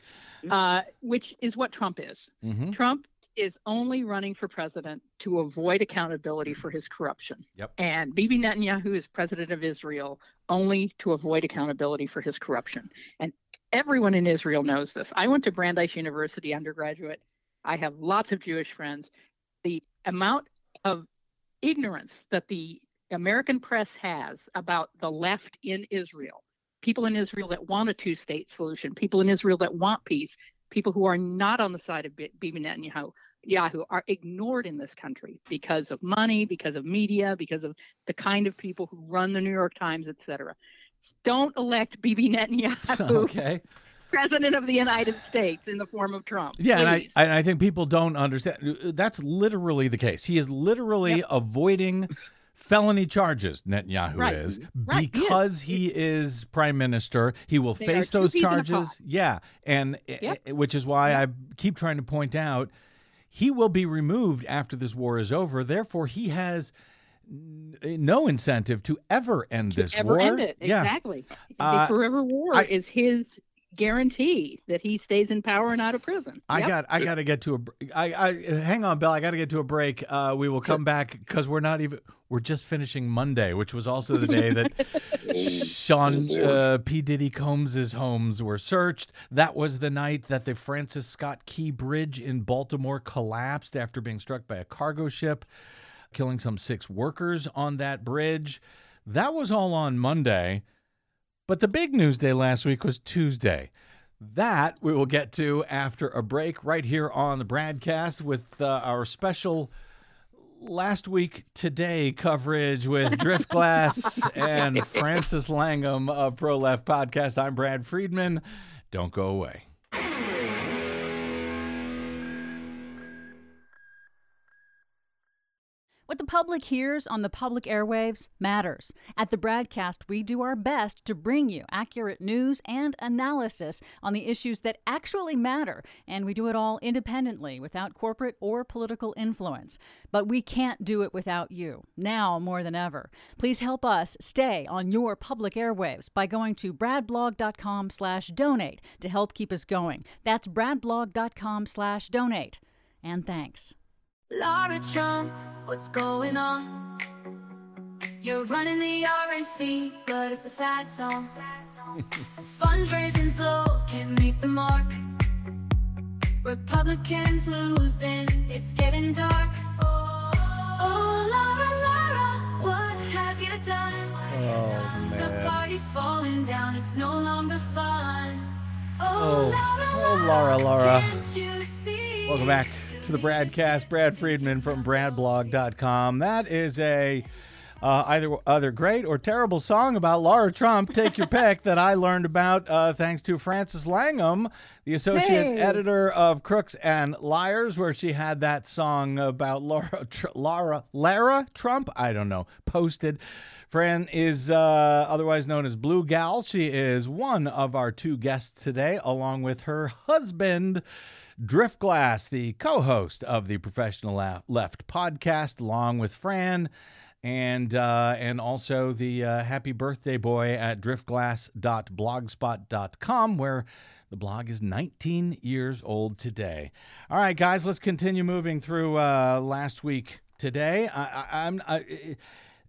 [SPEAKER 6] uh, which is what Trump is.
[SPEAKER 2] Mm-hmm.
[SPEAKER 6] Trump is only running for president to avoid accountability for his corruption.
[SPEAKER 2] Yep.
[SPEAKER 6] And Bibi Netanyahu is president of Israel only to avoid accountability for his corruption. And everyone in Israel knows this. I went to Brandeis University undergraduate. I have lots of Jewish friends. The amount of ignorance that the American press has about the left in Israel, people in Israel that want a two-state solution, people in Israel that want peace, people who are not on the side of Bibi Netanyahu Yahoo are ignored in this country because of money, because of media, because of the kind of people who run the New York Times, et cetera. Don't elect Bibi Netanyahu
[SPEAKER 2] okay.
[SPEAKER 6] president of the United States in the form of Trump.
[SPEAKER 2] Yeah, and I,
[SPEAKER 6] please.
[SPEAKER 2] and I think people don't understand. That's literally the case. He is literally
[SPEAKER 6] Yep.
[SPEAKER 2] avoiding felony charges, Netanyahu
[SPEAKER 6] Right.
[SPEAKER 2] is,
[SPEAKER 6] Right, he is.
[SPEAKER 2] because he is prime minister. He will
[SPEAKER 6] They
[SPEAKER 2] face
[SPEAKER 6] are two
[SPEAKER 2] those
[SPEAKER 6] peas in a
[SPEAKER 2] charges.
[SPEAKER 6] pod.
[SPEAKER 2] Yeah, and
[SPEAKER 6] Yep.
[SPEAKER 2] i- which is why I keep trying to point out he will be removed after this war is over. Therefore, he has n- no incentive to ever end
[SPEAKER 6] to
[SPEAKER 2] this
[SPEAKER 6] ever
[SPEAKER 2] war.
[SPEAKER 6] end it.
[SPEAKER 2] Yeah.
[SPEAKER 6] Exactly.
[SPEAKER 2] Uh,
[SPEAKER 6] the forever war
[SPEAKER 2] I-
[SPEAKER 6] is his guarantee that he stays in power and out of prison.
[SPEAKER 2] I
[SPEAKER 6] Yep.
[SPEAKER 2] got I got to get to a br- I, I hang on, Bill. I got to get to a break. Uh, we will come back because we're not even we're just finishing Monday, which was also the day that Sean
[SPEAKER 5] Oh, Lord.
[SPEAKER 2] uh, P. Diddy Combs's homes were searched. That was the night that the Francis Scott Key Bridge in Baltimore collapsed after being struck by a cargo ship, killing some six workers on that bridge. That was all on Monday. But the big news day last week was Tuesday. That we will get to after a break right here on the Bradcast with uh, our special last week today coverage with Driftglass and Francis Langham of Pro Left Podcast. I'm Brad Friedman. Don't go away.
[SPEAKER 4] What the public hears on the public airwaves matters. At the Bradcast, we do our best to bring you accurate news and analysis on the issues that actually matter, and we do it all independently without corporate or political influence. But we can't do it without you, now more than ever. Please help us stay on your public airwaves by going to bradblog.com slash donate to help keep us going. That's bradblog.com slash donate. And thanks.
[SPEAKER 7] Laura Trump, what's going on? You're running the R N C, but it's a sad song. Fundraising's low, can't make the mark. Republicans losing, it's getting dark. Oh, Laura, Laura, what have you done?
[SPEAKER 2] Oh,
[SPEAKER 7] The
[SPEAKER 2] man.
[SPEAKER 7] party's falling down, it's no longer fun.
[SPEAKER 2] Oh,
[SPEAKER 7] Oh,
[SPEAKER 2] oh, Laura, Laura.
[SPEAKER 7] can't you see?
[SPEAKER 2] Welcome back to the Bradcast. Brad Friedman from bradblog dot com. That is a uh, either either great or terrible song about Laura Trump. Take your pick. That I learned about uh, thanks to Frances Langham, the associate
[SPEAKER 6] Hey.
[SPEAKER 2] editor of Crooks and Liars, where she had that song about Laura Tr- Laura Lara Trump. I don't know. Posted. Fran is uh, otherwise known as Blue Gal. She is one of our two guests today, along with her husband, Driftglass, the co-host of the Professional La- Left podcast, along with Fran, and uh, and also the uh, happy birthday boy at driftglass dot blogspot dot com, where the blog is nineteen years old today. All right, guys, let's continue moving through uh, last week today. I, I, I'm I,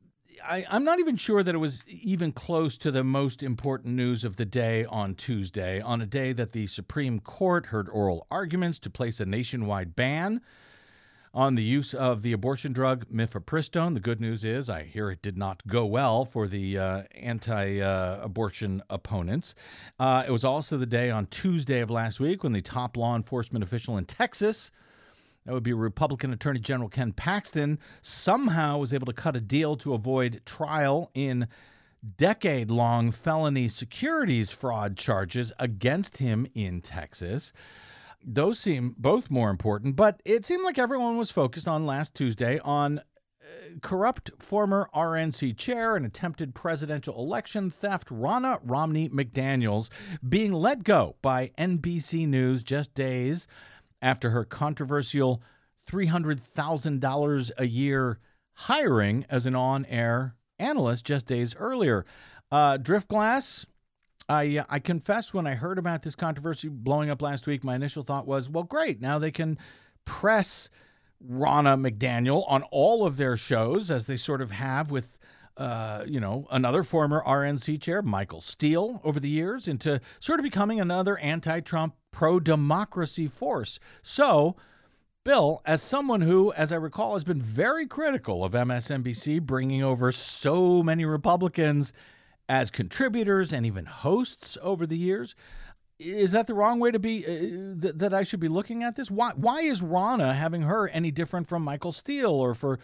[SPEAKER 2] I, I'm not even sure that it was even close to the most important news of the day on Tuesday, on a day that the Supreme Court heard oral arguments to place a nationwide ban on the use of the abortion drug mifepristone. The good news is I hear it did not go well for the uh, anti-abortion uh, opponents. Uh, it was also the day on Tuesday of last week when the top law enforcement official in Texas, that would be Republican Attorney General Ken Paxton, somehow was able to cut a deal to avoid trial in decade-long felony securities fraud charges against him in Texas. Those seem both more important, but it seemed like everyone was focused on last Tuesday on uh, corrupt former R N C chair and attempted presidential election theft Ronna Romney McDaniels being let go by N B C News just days after her controversial three hundred thousand dollars a year hiring as an on-air analyst just days earlier. Uh, Driftglass, I, uh, I confess when I heard about this controversy blowing up last week, my initial thought was, well, great, now they can press Ronna McDaniel on all of their shows as they sort of have with Uh, you know, another former R N C chair, Michael Steele, over the years, into sort of becoming another anti-Trump, pro-democracy force. So, Bill, as someone who, as I recall, has been very critical of M S N B C bringing over so many Republicans as contributors and even hosts over the years, is that the wrong way to be, uh, th- that I should be looking at this? Why, why is Ronna having her any different from Michael Steele or for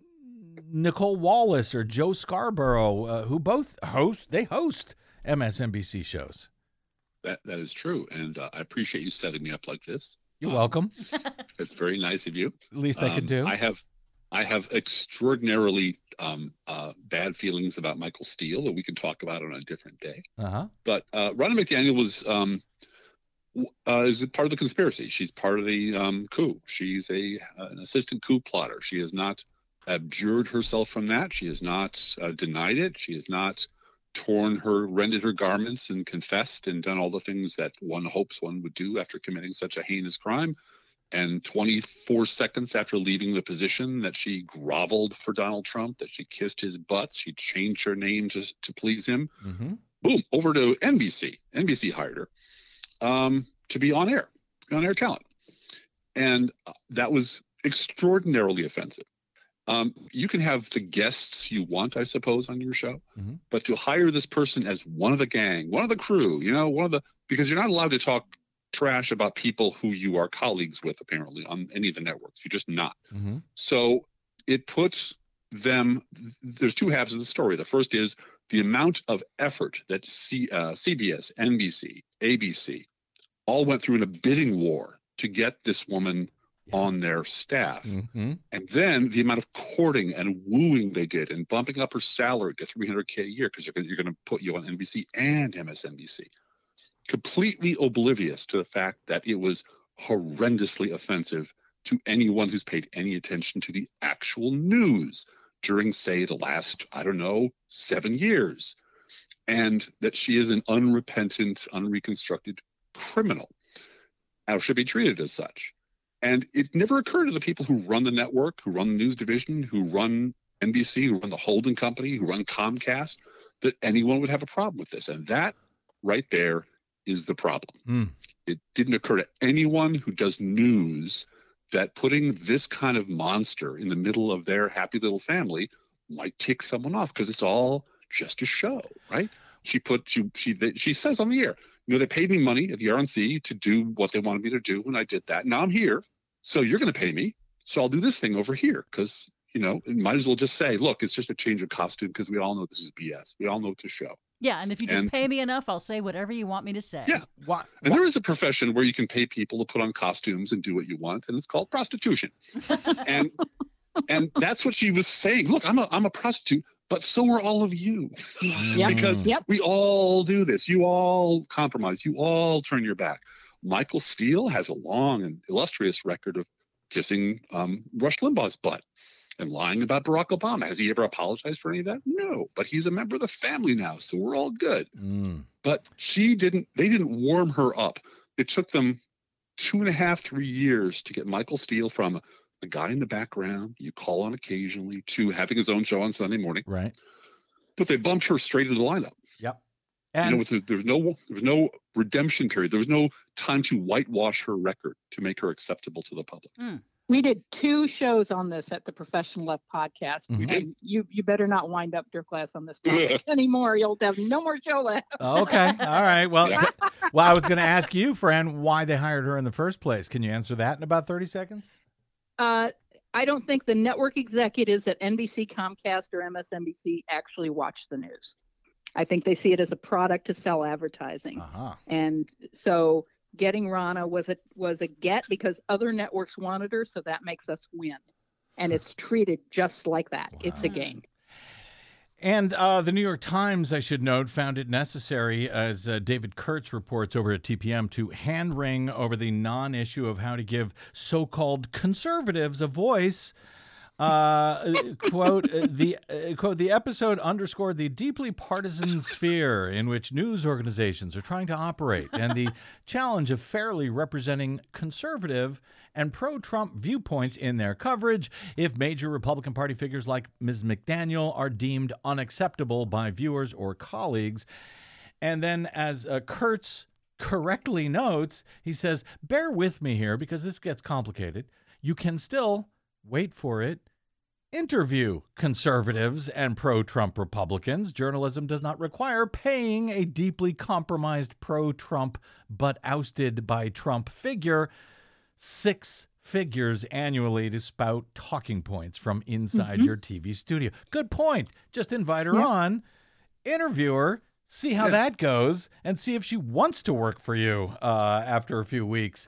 [SPEAKER 2] Nicole Wallace or Joe Scarborough, uh, who both host, they host M S N B C shows?
[SPEAKER 5] That that is true, and uh, I appreciate you setting me up like this.
[SPEAKER 2] You're
[SPEAKER 5] um,
[SPEAKER 2] welcome.
[SPEAKER 5] It's very nice of you.
[SPEAKER 2] At least I
[SPEAKER 5] um,
[SPEAKER 2] could do.
[SPEAKER 5] I have, I have extraordinarily um, uh, bad feelings about Michael Steele that we can talk about on a different day.
[SPEAKER 2] Uh-huh.
[SPEAKER 5] But uh, Ronna McDaniel was um, uh, is part of the conspiracy. She's part of the um, coup. She's a uh, an assistant coup plotter. She has not abjured herself from that. She has not uh, denied it. She has not torn her, rended her garments and confessed and done all the things that one hopes one would do after committing such a heinous crime. And twenty-four seconds after leaving the position that she groveled for Donald Trump, that she kissed his butt, she changed her name to, to please him. Mm-hmm. Boom, over to N B C. N B C hired her um, to be on air, on air talent. And that was extraordinarily offensive. Um, you can have the guests you want, I suppose, on your show, mm-hmm. but to hire this person as one of the gang, one of the crew, you know, one of the, because you're not allowed to talk trash about people who you are colleagues with, apparently, on any of the networks. You're just not. Mm-hmm. So it puts them, there's two halves of the story. The first is the amount of effort that C, uh, C B S, N B C, A B C all went through in a bidding war to get this woman yeah. on their staff. Mm-hmm. And then the amount of courting and wooing they did and bumping up her salary to three hundred K a year because you're going to put you on N B C and M S N B C. Completely oblivious to the fact that it was horrendously offensive to anyone who's paid any attention to the actual news during, say, the last, I don't know, seven years. And that she is an unrepentant, unreconstructed criminal and should be treated as such. And it never occurred to the people who run the network, who run the news division, who run N B C, who run the holding company, who run Comcast, that anyone would have a problem with this. And that right there is the problem. Mm. It didn't occur to anyone who does news that putting this kind of monster in the middle of their happy little family might tick someone off because it's all just a show, right? She put she she she says on the air, you know, they paid me money at the R N C to do what they wanted me to do, and I did that. Now I'm here, so you're going to pay me, so I'll do this thing over here because, you know, it might as well just say, look, it's just a change of costume because we all know this is B S. We all know it's a show.
[SPEAKER 4] Yeah, and if you just
[SPEAKER 5] and,
[SPEAKER 4] pay me enough, I'll say whatever you want me to say.
[SPEAKER 5] Yeah,
[SPEAKER 2] why,
[SPEAKER 5] and
[SPEAKER 2] why?
[SPEAKER 5] there is a profession where you can pay people to put on costumes and do what you want, and it's called prostitution. and and that's what she was saying. Look, I'm a I'm a prostitute, but so are all of you.
[SPEAKER 4] Yep.
[SPEAKER 5] Because
[SPEAKER 4] yep.
[SPEAKER 5] we all do this. You all compromise. You all turn your back. Michael Steele has a long and illustrious record of kissing um, Rush Limbaugh's butt and lying about Barack Obama. Has he ever apologized for any of that? No, but he's a member of the family now, so we're all good. Mm. But she didn't, they didn't warm her up. It took them two and a half, three years to get Michael Steele from a guy in the background you call on occasionally, to having his own show on Sunday morning.
[SPEAKER 2] Right.
[SPEAKER 5] But they bumped her straight into the lineup.
[SPEAKER 2] Yep.
[SPEAKER 5] And
[SPEAKER 2] And
[SPEAKER 5] you know, with- there was no there was no redemption period. There was no time to whitewash her record to make her acceptable to the public.
[SPEAKER 6] We did two shows on this at the Professional Left podcast.
[SPEAKER 2] We
[SPEAKER 5] did.
[SPEAKER 6] And you you better not wind up your class on this topic anymore. You'll have no more show left.
[SPEAKER 2] okay, all right. Well,
[SPEAKER 5] Yeah.
[SPEAKER 2] well, I was going to ask you, Fran, why they hired her in the first place. Can you answer that in about thirty seconds?
[SPEAKER 6] Uh, I don't think the network executives at N B C, Comcast, or M S N B C actually watch the news. I think they see it as a product to sell advertising.
[SPEAKER 2] Uh-huh.
[SPEAKER 6] And so getting Rana was a was a get because other networks wanted her, so that makes us win. And it's treated just like that. It's a
[SPEAKER 2] Wow.
[SPEAKER 6] game.
[SPEAKER 2] And uh, the New York Times, I should note, found it necessary, as uh, David Kurtz reports over at T P M, to hand-wring over the non-issue of how to give so-called conservatives a voice. Uh, quote, uh, the uh, quote, the episode underscored the deeply partisan sphere in which news organizations are trying to operate and the challenge of fairly representing conservative and pro-Trump viewpoints in their coverage if major Republican Party figures like Miz McDaniel are deemed unacceptable by viewers or colleagues. And then, as uh, Kurtz correctly notes, he says, bear with me here because this gets complicated. You can still, wait for it, interview conservatives and pro-Trump Republicans. Journalism does not require paying a deeply compromised pro-Trump but ousted by Trump figure six figures annually to spout talking points from inside
[SPEAKER 6] Mhm.
[SPEAKER 2] your T V studio. Good point. Just invite her
[SPEAKER 6] Yeah.
[SPEAKER 2] on, interview her, see how
[SPEAKER 5] Yeah.
[SPEAKER 2] that goes, and see if she wants to work for you uh, after a few weeks.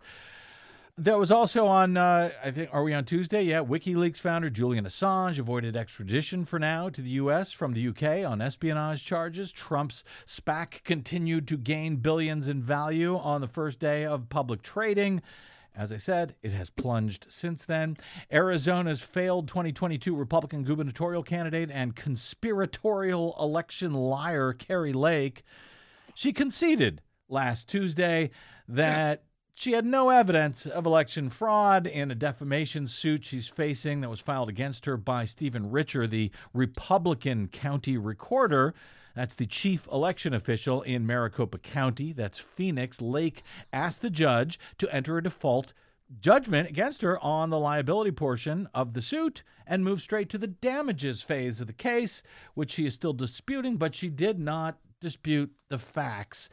[SPEAKER 2] That was also on, uh, I think, are we on Tuesday? Yeah, WikiLeaks founder Julian Assange avoided extradition for now to the U S from the U K on espionage charges. Trump's SPAC continued to gain billions in value on the first day of public trading. As I said, it has plunged since then. Arizona's failed twenty twenty-two Republican gubernatorial candidate and conspiratorial election liar Carrie Lake, she conceded last Tuesday that she had no evidence of election fraud in a defamation suit she's facing that was filed against her by Stephen Richer, the Republican county recorder. That's the chief election official in Maricopa County. That's Phoenix. Lake asked the judge to enter a default judgment against her on the liability portion of the suit and move straight to the damages phase of the case, which she is still disputing, but she did not dispute the facts.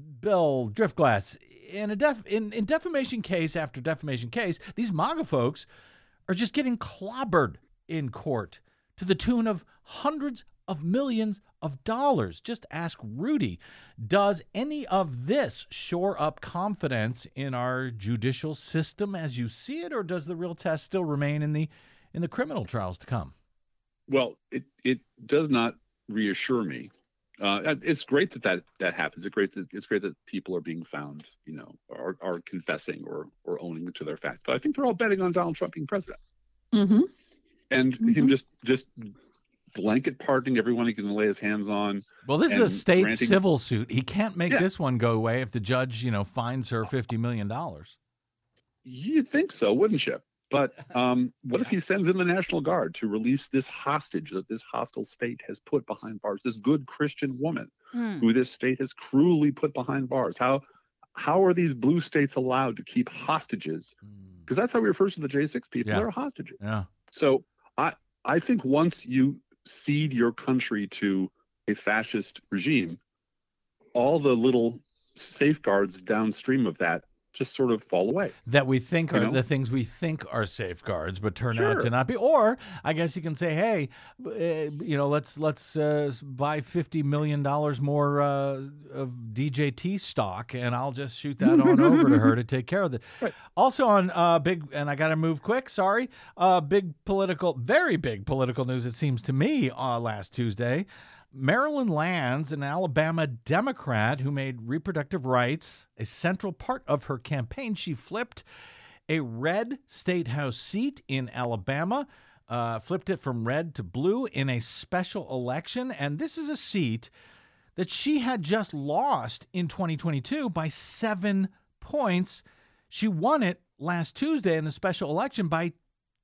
[SPEAKER 2] Bill Driftglass, in a def- in, in defamation case after defamation case, these MAGA folks are just getting clobbered in court to the tune of hundreds of millions of dollars. Just ask Rudy. Does any of this shore up confidence in our judicial system as you see it, or does the real test still remain in the in the criminal trials to come?
[SPEAKER 5] Well, it it does not reassure me. Uh, it's great that, that that happens. It's great that it's great that people are being found, you know, are, are confessing or or owning to their facts. But I think they're all betting on Donald Trump being president,
[SPEAKER 6] Mm-hmm.
[SPEAKER 5] and him
[SPEAKER 6] Mhm.
[SPEAKER 5] just just blanket pardoning everyone he can lay his hands on.
[SPEAKER 2] Well, this is a
[SPEAKER 5] And
[SPEAKER 2] state
[SPEAKER 5] granting-
[SPEAKER 2] civil suit. He can't make
[SPEAKER 5] Yeah.
[SPEAKER 2] this one go away if the judge, you know, fines her fifty million dollars.
[SPEAKER 5] You'd think so, wouldn't you? But um, what if
[SPEAKER 2] Yeah.
[SPEAKER 5] he sends in the National Guard to release this hostage that this hostile state has put behind bars? This good Christian woman
[SPEAKER 4] Hmm.
[SPEAKER 5] who this state has cruelly put behind bars. How how are these blue states allowed to keep hostages? Because that's how we refer to the J six people.
[SPEAKER 2] Yeah.
[SPEAKER 5] They're hostages.
[SPEAKER 2] Yeah.
[SPEAKER 5] So I I think once you cede your country to a fascist regime, all the little safeguards downstream of that just sort of fall away.
[SPEAKER 2] That we think
[SPEAKER 5] You
[SPEAKER 2] are
[SPEAKER 5] know?
[SPEAKER 2] the things we think are safeguards, but turn out
[SPEAKER 5] Sure.
[SPEAKER 2] to not be. Or I guess you can say, hey, uh, you know, let's let's uh, buy fifty million dollars more uh, of D J T stock, and I'll just shoot that on over to her to take care of it.
[SPEAKER 5] Right.
[SPEAKER 2] Also on uh, big, and I got to move quick. Sorry, uh, big political, very big political news. It seems to me uh, last Tuesday. Marilyn Lands, an Alabama Democrat who made reproductive rights a central part of her campaign, she flipped a red state house seat in Alabama, uh, flipped it from red to blue in a special election. And this is a seat that she had just lost in twenty twenty-two by seven points. She won it last Tuesday in the special election by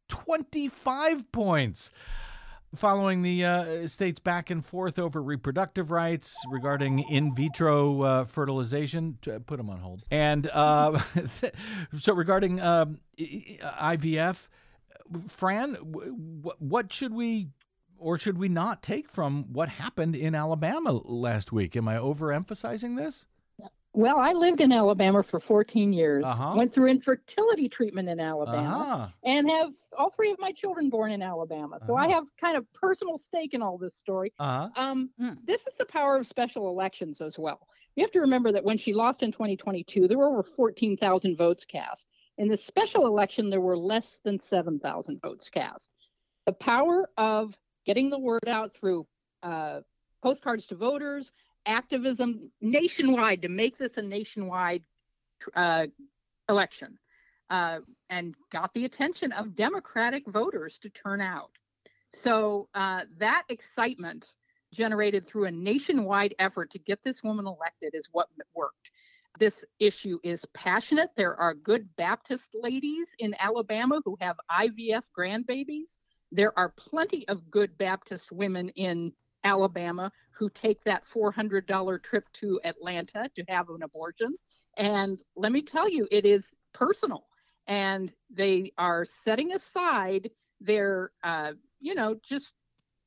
[SPEAKER 2] twenty-five points. Following the uh, state's back and forth over reproductive rights regarding in vitro uh, fertilization, to put them on hold. And uh, so regarding uh, I V F, Fran, w- what should we or should we not take from what happened in Alabama last week? Am I overemphasizing this?
[SPEAKER 6] Well, I lived in Alabama for fourteen years,
[SPEAKER 2] Uh-huh.
[SPEAKER 6] went through infertility treatment in Alabama,
[SPEAKER 2] Uh-huh.
[SPEAKER 6] and have all three of my children born in Alabama. So I
[SPEAKER 2] Uh-huh.
[SPEAKER 6] have kind of personal stake in all this story.
[SPEAKER 2] Uh-huh.
[SPEAKER 6] Um,
[SPEAKER 4] Mm.
[SPEAKER 6] This is the power of special elections as well. You have to remember that when she lost in twenty twenty-two, there were over fourteen thousand votes cast. In the special election, there were less than seven thousand votes cast. The power of getting the word out through uh, postcards to voters, activism nationwide to make this a nationwide uh, election, uh, and got the attention of Democratic voters to turn out. So uh, that excitement generated through a nationwide effort to get this woman elected is what worked. This issue is passionate. There are good Baptist ladies in Alabama who have I V F grandbabies. There are plenty of good Baptist women in Alabama who take that four hundred dollars trip to Atlanta to have an abortion. And let me tell you, it is personal. And they are setting aside their, uh, you know, just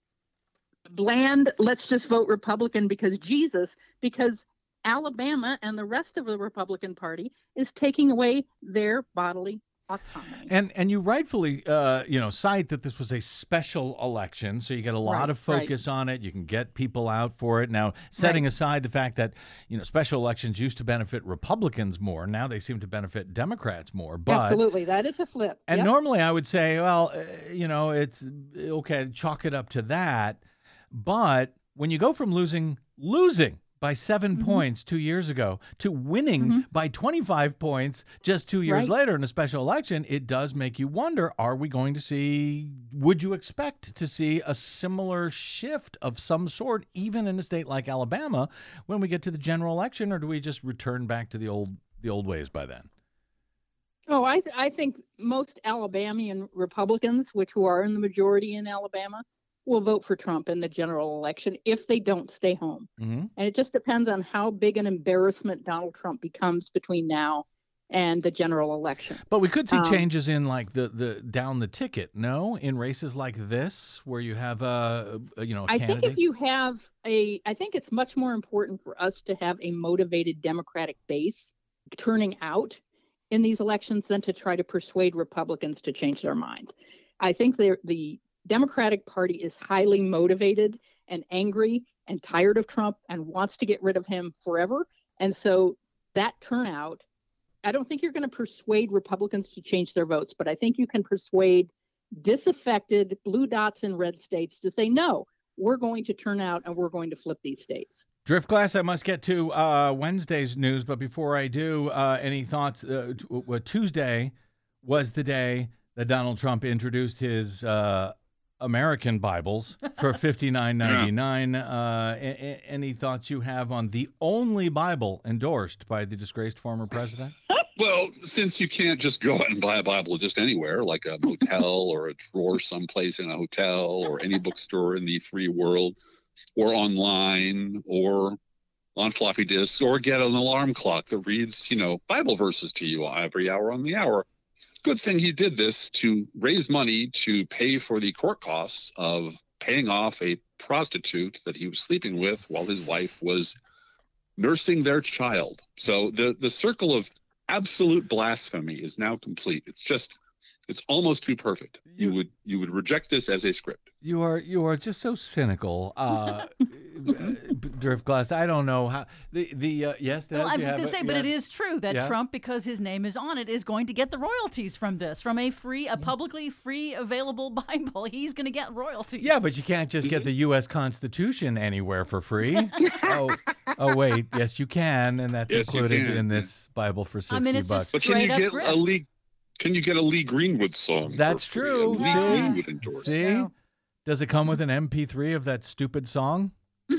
[SPEAKER 6] bland, let's just vote Republican because Jesus, because Alabama and the rest of the Republican Party is taking away their bodily autonomy.
[SPEAKER 2] And and you rightfully, uh, you know, cite that this was a special election, so you get a lot
[SPEAKER 6] Right,
[SPEAKER 2] of focus on it. You can get people out for it. Now, setting
[SPEAKER 6] Right.
[SPEAKER 2] aside the fact that, you know, special elections used to benefit Republicans more, now they seem to benefit Democrats more. But
[SPEAKER 6] Absolutely, that is a flip.
[SPEAKER 2] and
[SPEAKER 6] Yep.
[SPEAKER 2] normally I would say, well, uh, you know, it's okay, chalk it up to that. But when you go from losing losing by seven
[SPEAKER 6] Mhm.
[SPEAKER 2] points two years ago to winning
[SPEAKER 6] Mhm.
[SPEAKER 2] by twenty-five points just two years
[SPEAKER 6] Right.
[SPEAKER 2] later in a special election, it does make you wonder, are we going to see, would you expect to see a similar shift of some sort, even in a state like Alabama, when we get to the general election, or do we just return back to the old the old ways by then?
[SPEAKER 6] Oh, I, th- I think most Alabamian Republicans, which who are in the majority in Alabama, will vote for Trump in the general election if they don't stay home.
[SPEAKER 2] Mm-hmm.
[SPEAKER 6] And it just depends on how big an embarrassment Donald Trump becomes between now and the general election.
[SPEAKER 2] But we could see
[SPEAKER 6] Um,
[SPEAKER 2] changes in like the, the down the ticket, no, in races like this where you have a, a you know a
[SPEAKER 6] I
[SPEAKER 2] candidate.
[SPEAKER 6] think if you have a, I think it's much more important for us to have a motivated Democratic base turning out in these elections than to try to persuade Republicans to change their mind. I think they're, the Democratic Party is highly motivated and angry and tired of Trump and wants to get rid of him forever. And so that turnout, I don't think you're going to persuade Republicans to change their votes, but I think you can persuade disaffected blue dots in red states to say, no, we're going to turn out and we're going to flip these states.
[SPEAKER 2] Driftglass, I must get to uh, Wednesday's news, but before I do, uh, any thoughts? Uh, t- uh, Tuesday was the day that Donald Trump introduced his uh, American Bibles for fifty-nine ninety-nine. Uh, a- a- any thoughts you have on the only Bible endorsed by the disgraced former president?
[SPEAKER 5] Well, since you can't just go out and buy a Bible just anywhere, like a motel or a drawer someplace in a hotel or any bookstore in the free world, or online or on floppy disks, or get an alarm clock that reads, you know, Bible verses to you every hour on the hour. Good thing he did this to raise money to pay for the court costs of paying off a prostitute that he was sleeping with while his wife was nursing their child. So the, the circle of absolute blasphemy is now complete. It's just, it's almost too perfect. You would you would reject this as a script.
[SPEAKER 2] You are you are just so cynical, uh, Driftglass. I don't know how the the uh, yes. Des,
[SPEAKER 4] Well, I'm
[SPEAKER 2] you
[SPEAKER 4] just
[SPEAKER 2] have
[SPEAKER 4] going to
[SPEAKER 2] it?
[SPEAKER 4] say, but
[SPEAKER 2] Yeah.
[SPEAKER 4] it is true that
[SPEAKER 2] Yeah.
[SPEAKER 4] Trump, because his name is on it, is going to get the royalties from this, from a free, a publicly free available Bible. He's going to get royalties.
[SPEAKER 2] Yeah, but you can't just get the U S Constitution anywhere for free. oh, oh, wait, yes, you can, and that's
[SPEAKER 5] Yes, you
[SPEAKER 2] included
[SPEAKER 5] can.
[SPEAKER 2] in this Bible for sixty
[SPEAKER 4] I mean, it's
[SPEAKER 2] bucks.
[SPEAKER 4] just
[SPEAKER 5] But can you
[SPEAKER 4] Straight up
[SPEAKER 5] get a
[SPEAKER 4] grift.
[SPEAKER 5] Lee? Can you get a Lee Greenwood song? for
[SPEAKER 2] That's
[SPEAKER 5] free?
[SPEAKER 2] true.
[SPEAKER 5] A Lee
[SPEAKER 4] See?
[SPEAKER 5] Greenwood endorsed.
[SPEAKER 2] See,
[SPEAKER 4] No.
[SPEAKER 2] does it come with an M P three of that stupid song?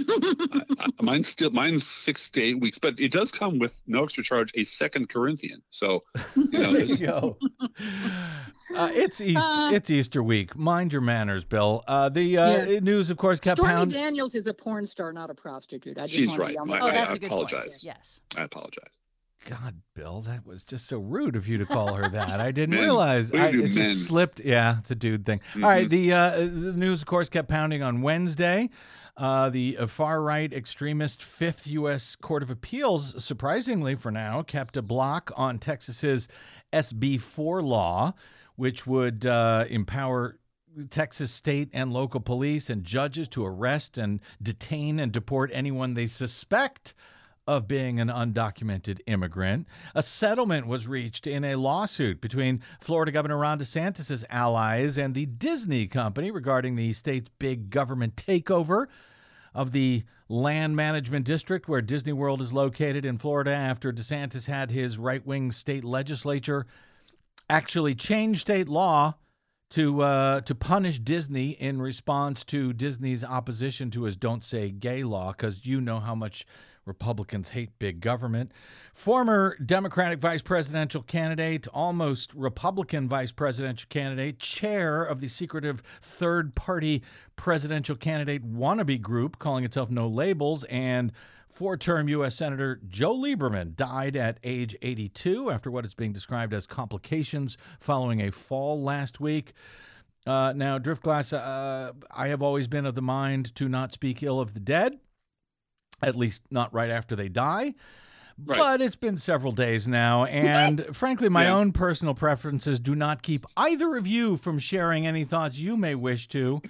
[SPEAKER 5] I, I, mine's still mine's six to eight weeks, but it does come with no extra charge a second Corinthian. So you know,
[SPEAKER 2] there you go. Uh, it's East,
[SPEAKER 6] Uh,
[SPEAKER 2] it's Easter week. Mind your manners, Bill. Uh, the uh,
[SPEAKER 6] Yeah.
[SPEAKER 2] news, of course, kept
[SPEAKER 6] Stormy
[SPEAKER 2] pounding.
[SPEAKER 6] Daniels is a porn star, not a prostitute. I just
[SPEAKER 5] She's
[SPEAKER 6] wanted
[SPEAKER 5] right.
[SPEAKER 6] to
[SPEAKER 5] My-
[SPEAKER 4] Oh,
[SPEAKER 5] I-
[SPEAKER 4] that's
[SPEAKER 5] I
[SPEAKER 4] a good
[SPEAKER 5] apologize.
[SPEAKER 4] point. Yes.
[SPEAKER 5] I apologize.
[SPEAKER 2] God, Bill, that was just so rude of you to call her that. I didn't
[SPEAKER 5] Men.
[SPEAKER 2] realize.
[SPEAKER 5] What do
[SPEAKER 2] I,
[SPEAKER 5] you do,
[SPEAKER 2] it just
[SPEAKER 5] men?
[SPEAKER 2] slipped. Yeah, it's a dude thing. All right,
[SPEAKER 5] Mhm.
[SPEAKER 2] the uh, the news, of course, kept pounding on Wednesday. Uh, the uh, far-right extremist Fifth U S Court of Appeals, surprisingly for now, kept a block on Texas's S B four law, which would uh, empower Texas state and local police and judges to arrest and detain and deport anyone they suspect of being an undocumented immigrant. A settlement was reached in a lawsuit between Florida Governor Ron DeSantis' allies and the Disney company regarding the state's big government takeover of the land management district where Disney World is located in Florida after DeSantis had his right-wing state legislature actually change state law to uh, to punish Disney in response to Disney's opposition to his Don't Say Gay law, because you know how much Republicans hate big government. Former Democratic vice presidential candidate, almost Republican vice presidential candidate, chair of the secretive third-party presidential candidate wannabe group calling itself No Labels, and four-term U S Senator Joe Lieberman died at age eighty-two after what is being described as complications following a fall last week. Uh, now, Driftglass, uh, I have always been of the mind to not speak ill of the dead, at least not right after they die.
[SPEAKER 5] Right.
[SPEAKER 2] But it's been several days now, and frankly, my
[SPEAKER 5] Yeah.
[SPEAKER 2] own personal preferences do not keep either of you from sharing any thoughts you may wish to.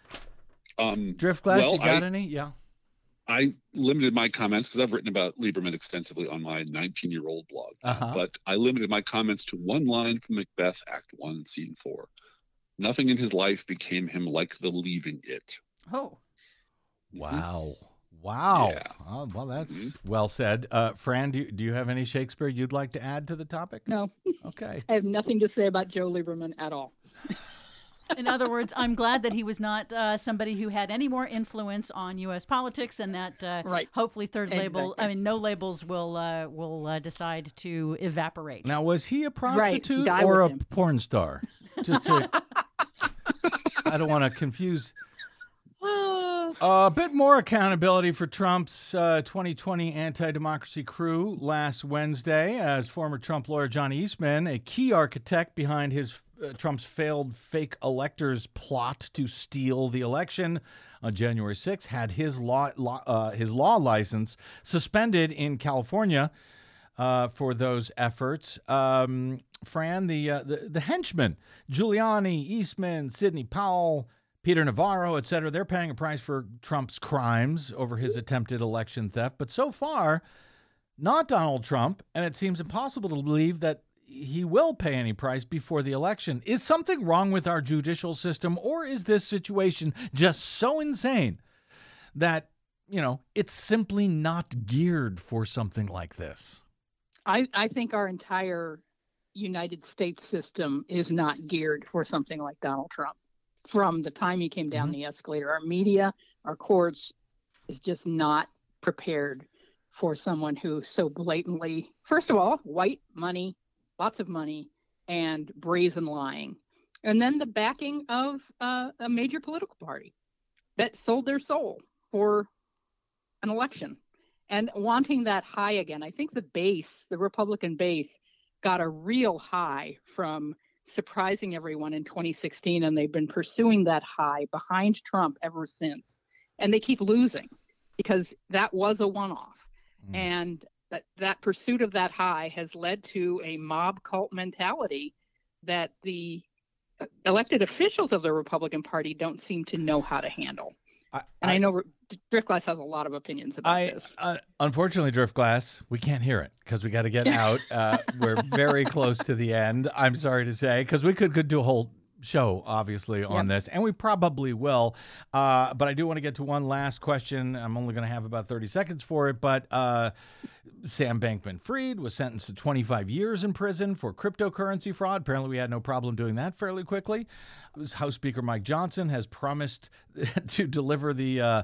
[SPEAKER 5] Um,
[SPEAKER 2] Driftglass,
[SPEAKER 5] well,
[SPEAKER 2] you got
[SPEAKER 5] I-
[SPEAKER 2] any? Yeah.
[SPEAKER 5] I limited my comments because I've written about Lieberman extensively on my nineteen-year-old blog. Uh,
[SPEAKER 2] Uh-huh.
[SPEAKER 5] But I limited my comments to one line from Macbeth, Act One, Scene Four. Nothing in his life became him like the leaving it.
[SPEAKER 4] Oh.
[SPEAKER 2] Wow. Wow.
[SPEAKER 5] Yeah.
[SPEAKER 2] Oh, well, that's
[SPEAKER 5] Mhm.
[SPEAKER 2] well said. Uh, Fran, do you, do you have any Shakespeare you'd like to add to the topic?
[SPEAKER 6] No,
[SPEAKER 2] Okay.
[SPEAKER 6] I have nothing to say about Joe Lieberman at all.
[SPEAKER 4] In other words, I'm glad that he was not uh, somebody who had any more influence on U S politics, and that uh,
[SPEAKER 6] Right.
[SPEAKER 4] hopefully third label,
[SPEAKER 6] Exactly.
[SPEAKER 4] I mean, no labels will uh, will uh, decide to evaporate.
[SPEAKER 2] Now, was he a prostitute
[SPEAKER 6] die
[SPEAKER 2] or a
[SPEAKER 6] with him.
[SPEAKER 2] porn star? Just to, I don't want to confuse.
[SPEAKER 6] Oh,
[SPEAKER 2] A bit more accountability for Trump's uh, twenty twenty anti-democracy crew last Wednesday, as former Trump lawyer John Eastman, a key architect behind his uh, Trump's failed fake electors plot to steal the election on January sixth, had his law, law uh, his law license suspended in California uh, for those efforts. Um, Fran, the, uh, the the henchmen, Giuliani, Eastman, Sidney Powell, Peter Navarro, et cetera, they're paying a price for Trump's crimes over his attempted election theft. But so far, not Donald Trump, and it seems impossible to believe that he will pay any price before the election. Is something wrong with our judicial system, or is this situation just so insane that, you know, it's simply not geared for something like this?
[SPEAKER 6] I, I think our entire United States system is not geared for something like Donald Trump. From the time he came down
[SPEAKER 2] Mhm.
[SPEAKER 6] the escalator, our media, our courts is just not prepared for someone who so blatantly, first of all, white money, lots of money, and brazen lying. And then the backing of uh, a major political party that sold their soul for an election and wanting that high again. I think the base, the Republican base, got a real high from surprising everyone in twenty sixteen, and they've been pursuing that high behind Trump ever since. And they keep losing because that was a one-off.
[SPEAKER 2] Mm.
[SPEAKER 6] And that, that pursuit of that high has led to a mob cult mentality that the elected officials of the Republican Party don't seem to know how to handle.
[SPEAKER 2] I,
[SPEAKER 6] And I, know Driftglass has a lot of opinions about
[SPEAKER 2] I,
[SPEAKER 6] this.
[SPEAKER 2] uh, unfortunately, Driftglass, we can't hear it because we got to get out. Uh, we're very close to the end, I'm sorry to say, because we could, could do a whole show, obviously, on
[SPEAKER 6] Yep.
[SPEAKER 2] this, and we probably will. Uh, but I do want to get to one last question. I'm only going to have about thirty seconds for it, but uh, Sam Bankman-Fried was sentenced to twenty-five years in prison for cryptocurrency fraud. Apparently, we had no problem doing that fairly quickly. House Speaker Mike Johnson has promised to deliver the uh,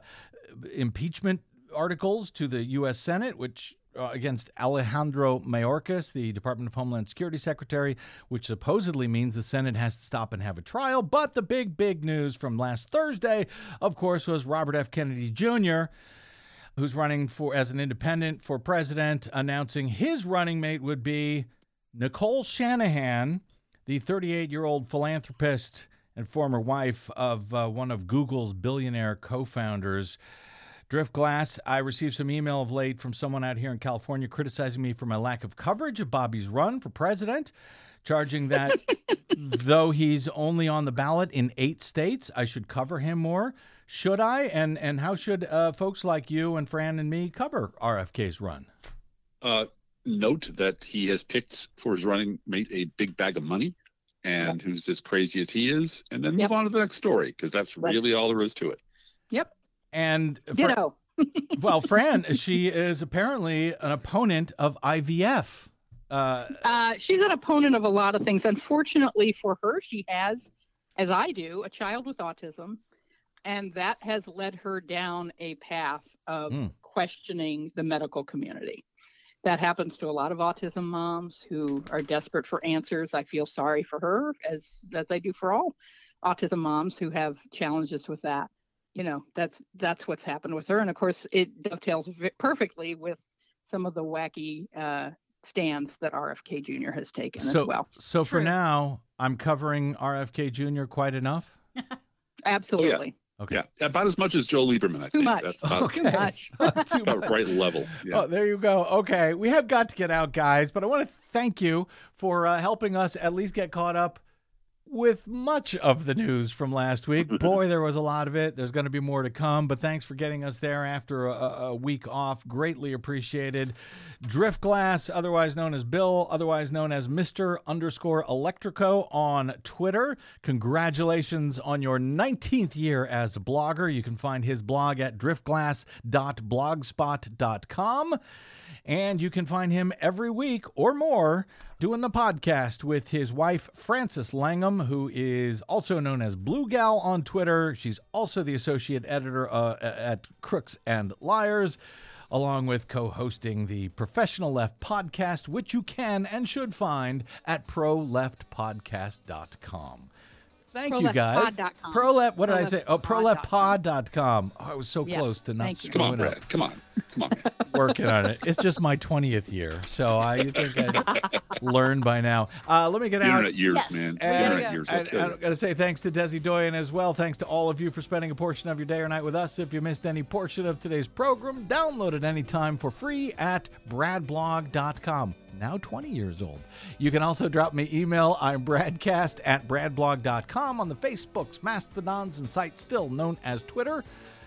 [SPEAKER 2] impeachment articles to the U S Senate, which uh, against Alejandro Mayorkas, the Department of Homeland Security Secretary, which supposedly means the Senate has to stop and have a trial. But the big, big news from last Thursday, of course, was Robert F. Kennedy Junior, who's running for as an independent for president, announcing his running mate would be Nicole Shanahan, the thirty-eight-year-old philanthropist and former wife of uh, one of Google's billionaire co-founders. Driftglass, I received some email of late from someone out here in California criticizing me for my lack of coverage of Bobby's run for president, charging that though he's only on the ballot in eight states, I should cover him more. Should I? And and how should uh, folks like you and Fran and me cover R F K's run?
[SPEAKER 5] Uh, note that he has picked for his running mate a big bag of money, and yep. who's as crazy as he is, and then yep. move on to the next story, because that's right. really all there is to it.
[SPEAKER 6] Yep.
[SPEAKER 2] And
[SPEAKER 6] Ditto.
[SPEAKER 2] Well, Fran, she is apparently an opponent of I V F. Uh,
[SPEAKER 6] uh, she's an opponent of a lot of things. Unfortunately for her, she has, as I do, a child with autism, and that has led her down a path of mm. questioning the medical community. That happens to a lot of autism moms who are desperate for answers. I feel sorry for her, as as I do for all autism moms who have challenges with that. You know, that's that's what's happened with her. And of course, it dovetails v- perfectly with some of the wacky uh, stands that R F K Junior has taken
[SPEAKER 2] so,
[SPEAKER 6] as well.
[SPEAKER 2] So True. For now, I'm covering R F K Junior quite enough?
[SPEAKER 6] Absolutely.
[SPEAKER 5] Oh, yeah. Okay. Yeah, about as much as Joe Lieberman, I
[SPEAKER 6] Too
[SPEAKER 5] think.
[SPEAKER 6] much.
[SPEAKER 5] That's about,
[SPEAKER 2] okay.
[SPEAKER 6] Too much.
[SPEAKER 5] That's about right level. Yeah.
[SPEAKER 2] Oh, there you go. Okay, we have got to get out, guys, but I want to thank you for uh, helping us at least get caught up with much of the news from last week. Boy, there was a lot of it. There's going to be more to come, but thanks for getting us there after a, a week off. Greatly appreciated. Driftglass, otherwise known as Bill, otherwise known as Mister underscore Electrico on Twitter. Congratulations on your nineteenth year as a blogger. You can find his blog at driftglass dot blogspot dot com. And you can find him every week or more doing the podcast with his wife, Frances Langham, who is also known as Blue Gal on Twitter. She's also the associate editor uh, at Crooks and Liars, along with co-hosting the Professional Left podcast, which you can and should find at pro left podcast dot com. Thank you, guys. ProLeft, what did I say? Oh, pro left pod dot com. Oh, I was so
[SPEAKER 6] yes,
[SPEAKER 2] close to not
[SPEAKER 5] Come on, Brad.
[SPEAKER 2] up.
[SPEAKER 5] Come on. Come on.
[SPEAKER 2] Working on it. It's just my twentieth year, so I think I'd learned by now. Uh, let me get
[SPEAKER 5] the
[SPEAKER 2] out.
[SPEAKER 5] Internet years,
[SPEAKER 4] yes.
[SPEAKER 5] man.
[SPEAKER 2] And,
[SPEAKER 5] Internet years.
[SPEAKER 2] and, and I've got to say thanks to Desi Doyen as well. Thanks to all of you for spending a portion of your day or night with us. If you missed any portion of today's program, download it anytime for free at brad blog dot com. Now twenty years old. You can also drop me email. I'm bradcast at brad blog dot com on the Facebooks, Mastodons, and sites still known as Twitter.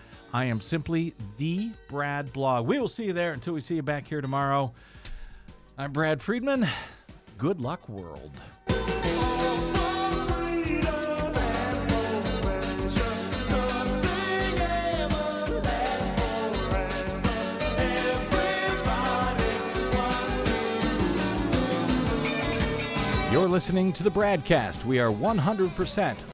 [SPEAKER 2] I am simply the Brad Blog. We will see you there until we see you back here tomorrow. I'm Brad Friedman. Good luck, world. You're listening to the Bradcast. We are one hundred percent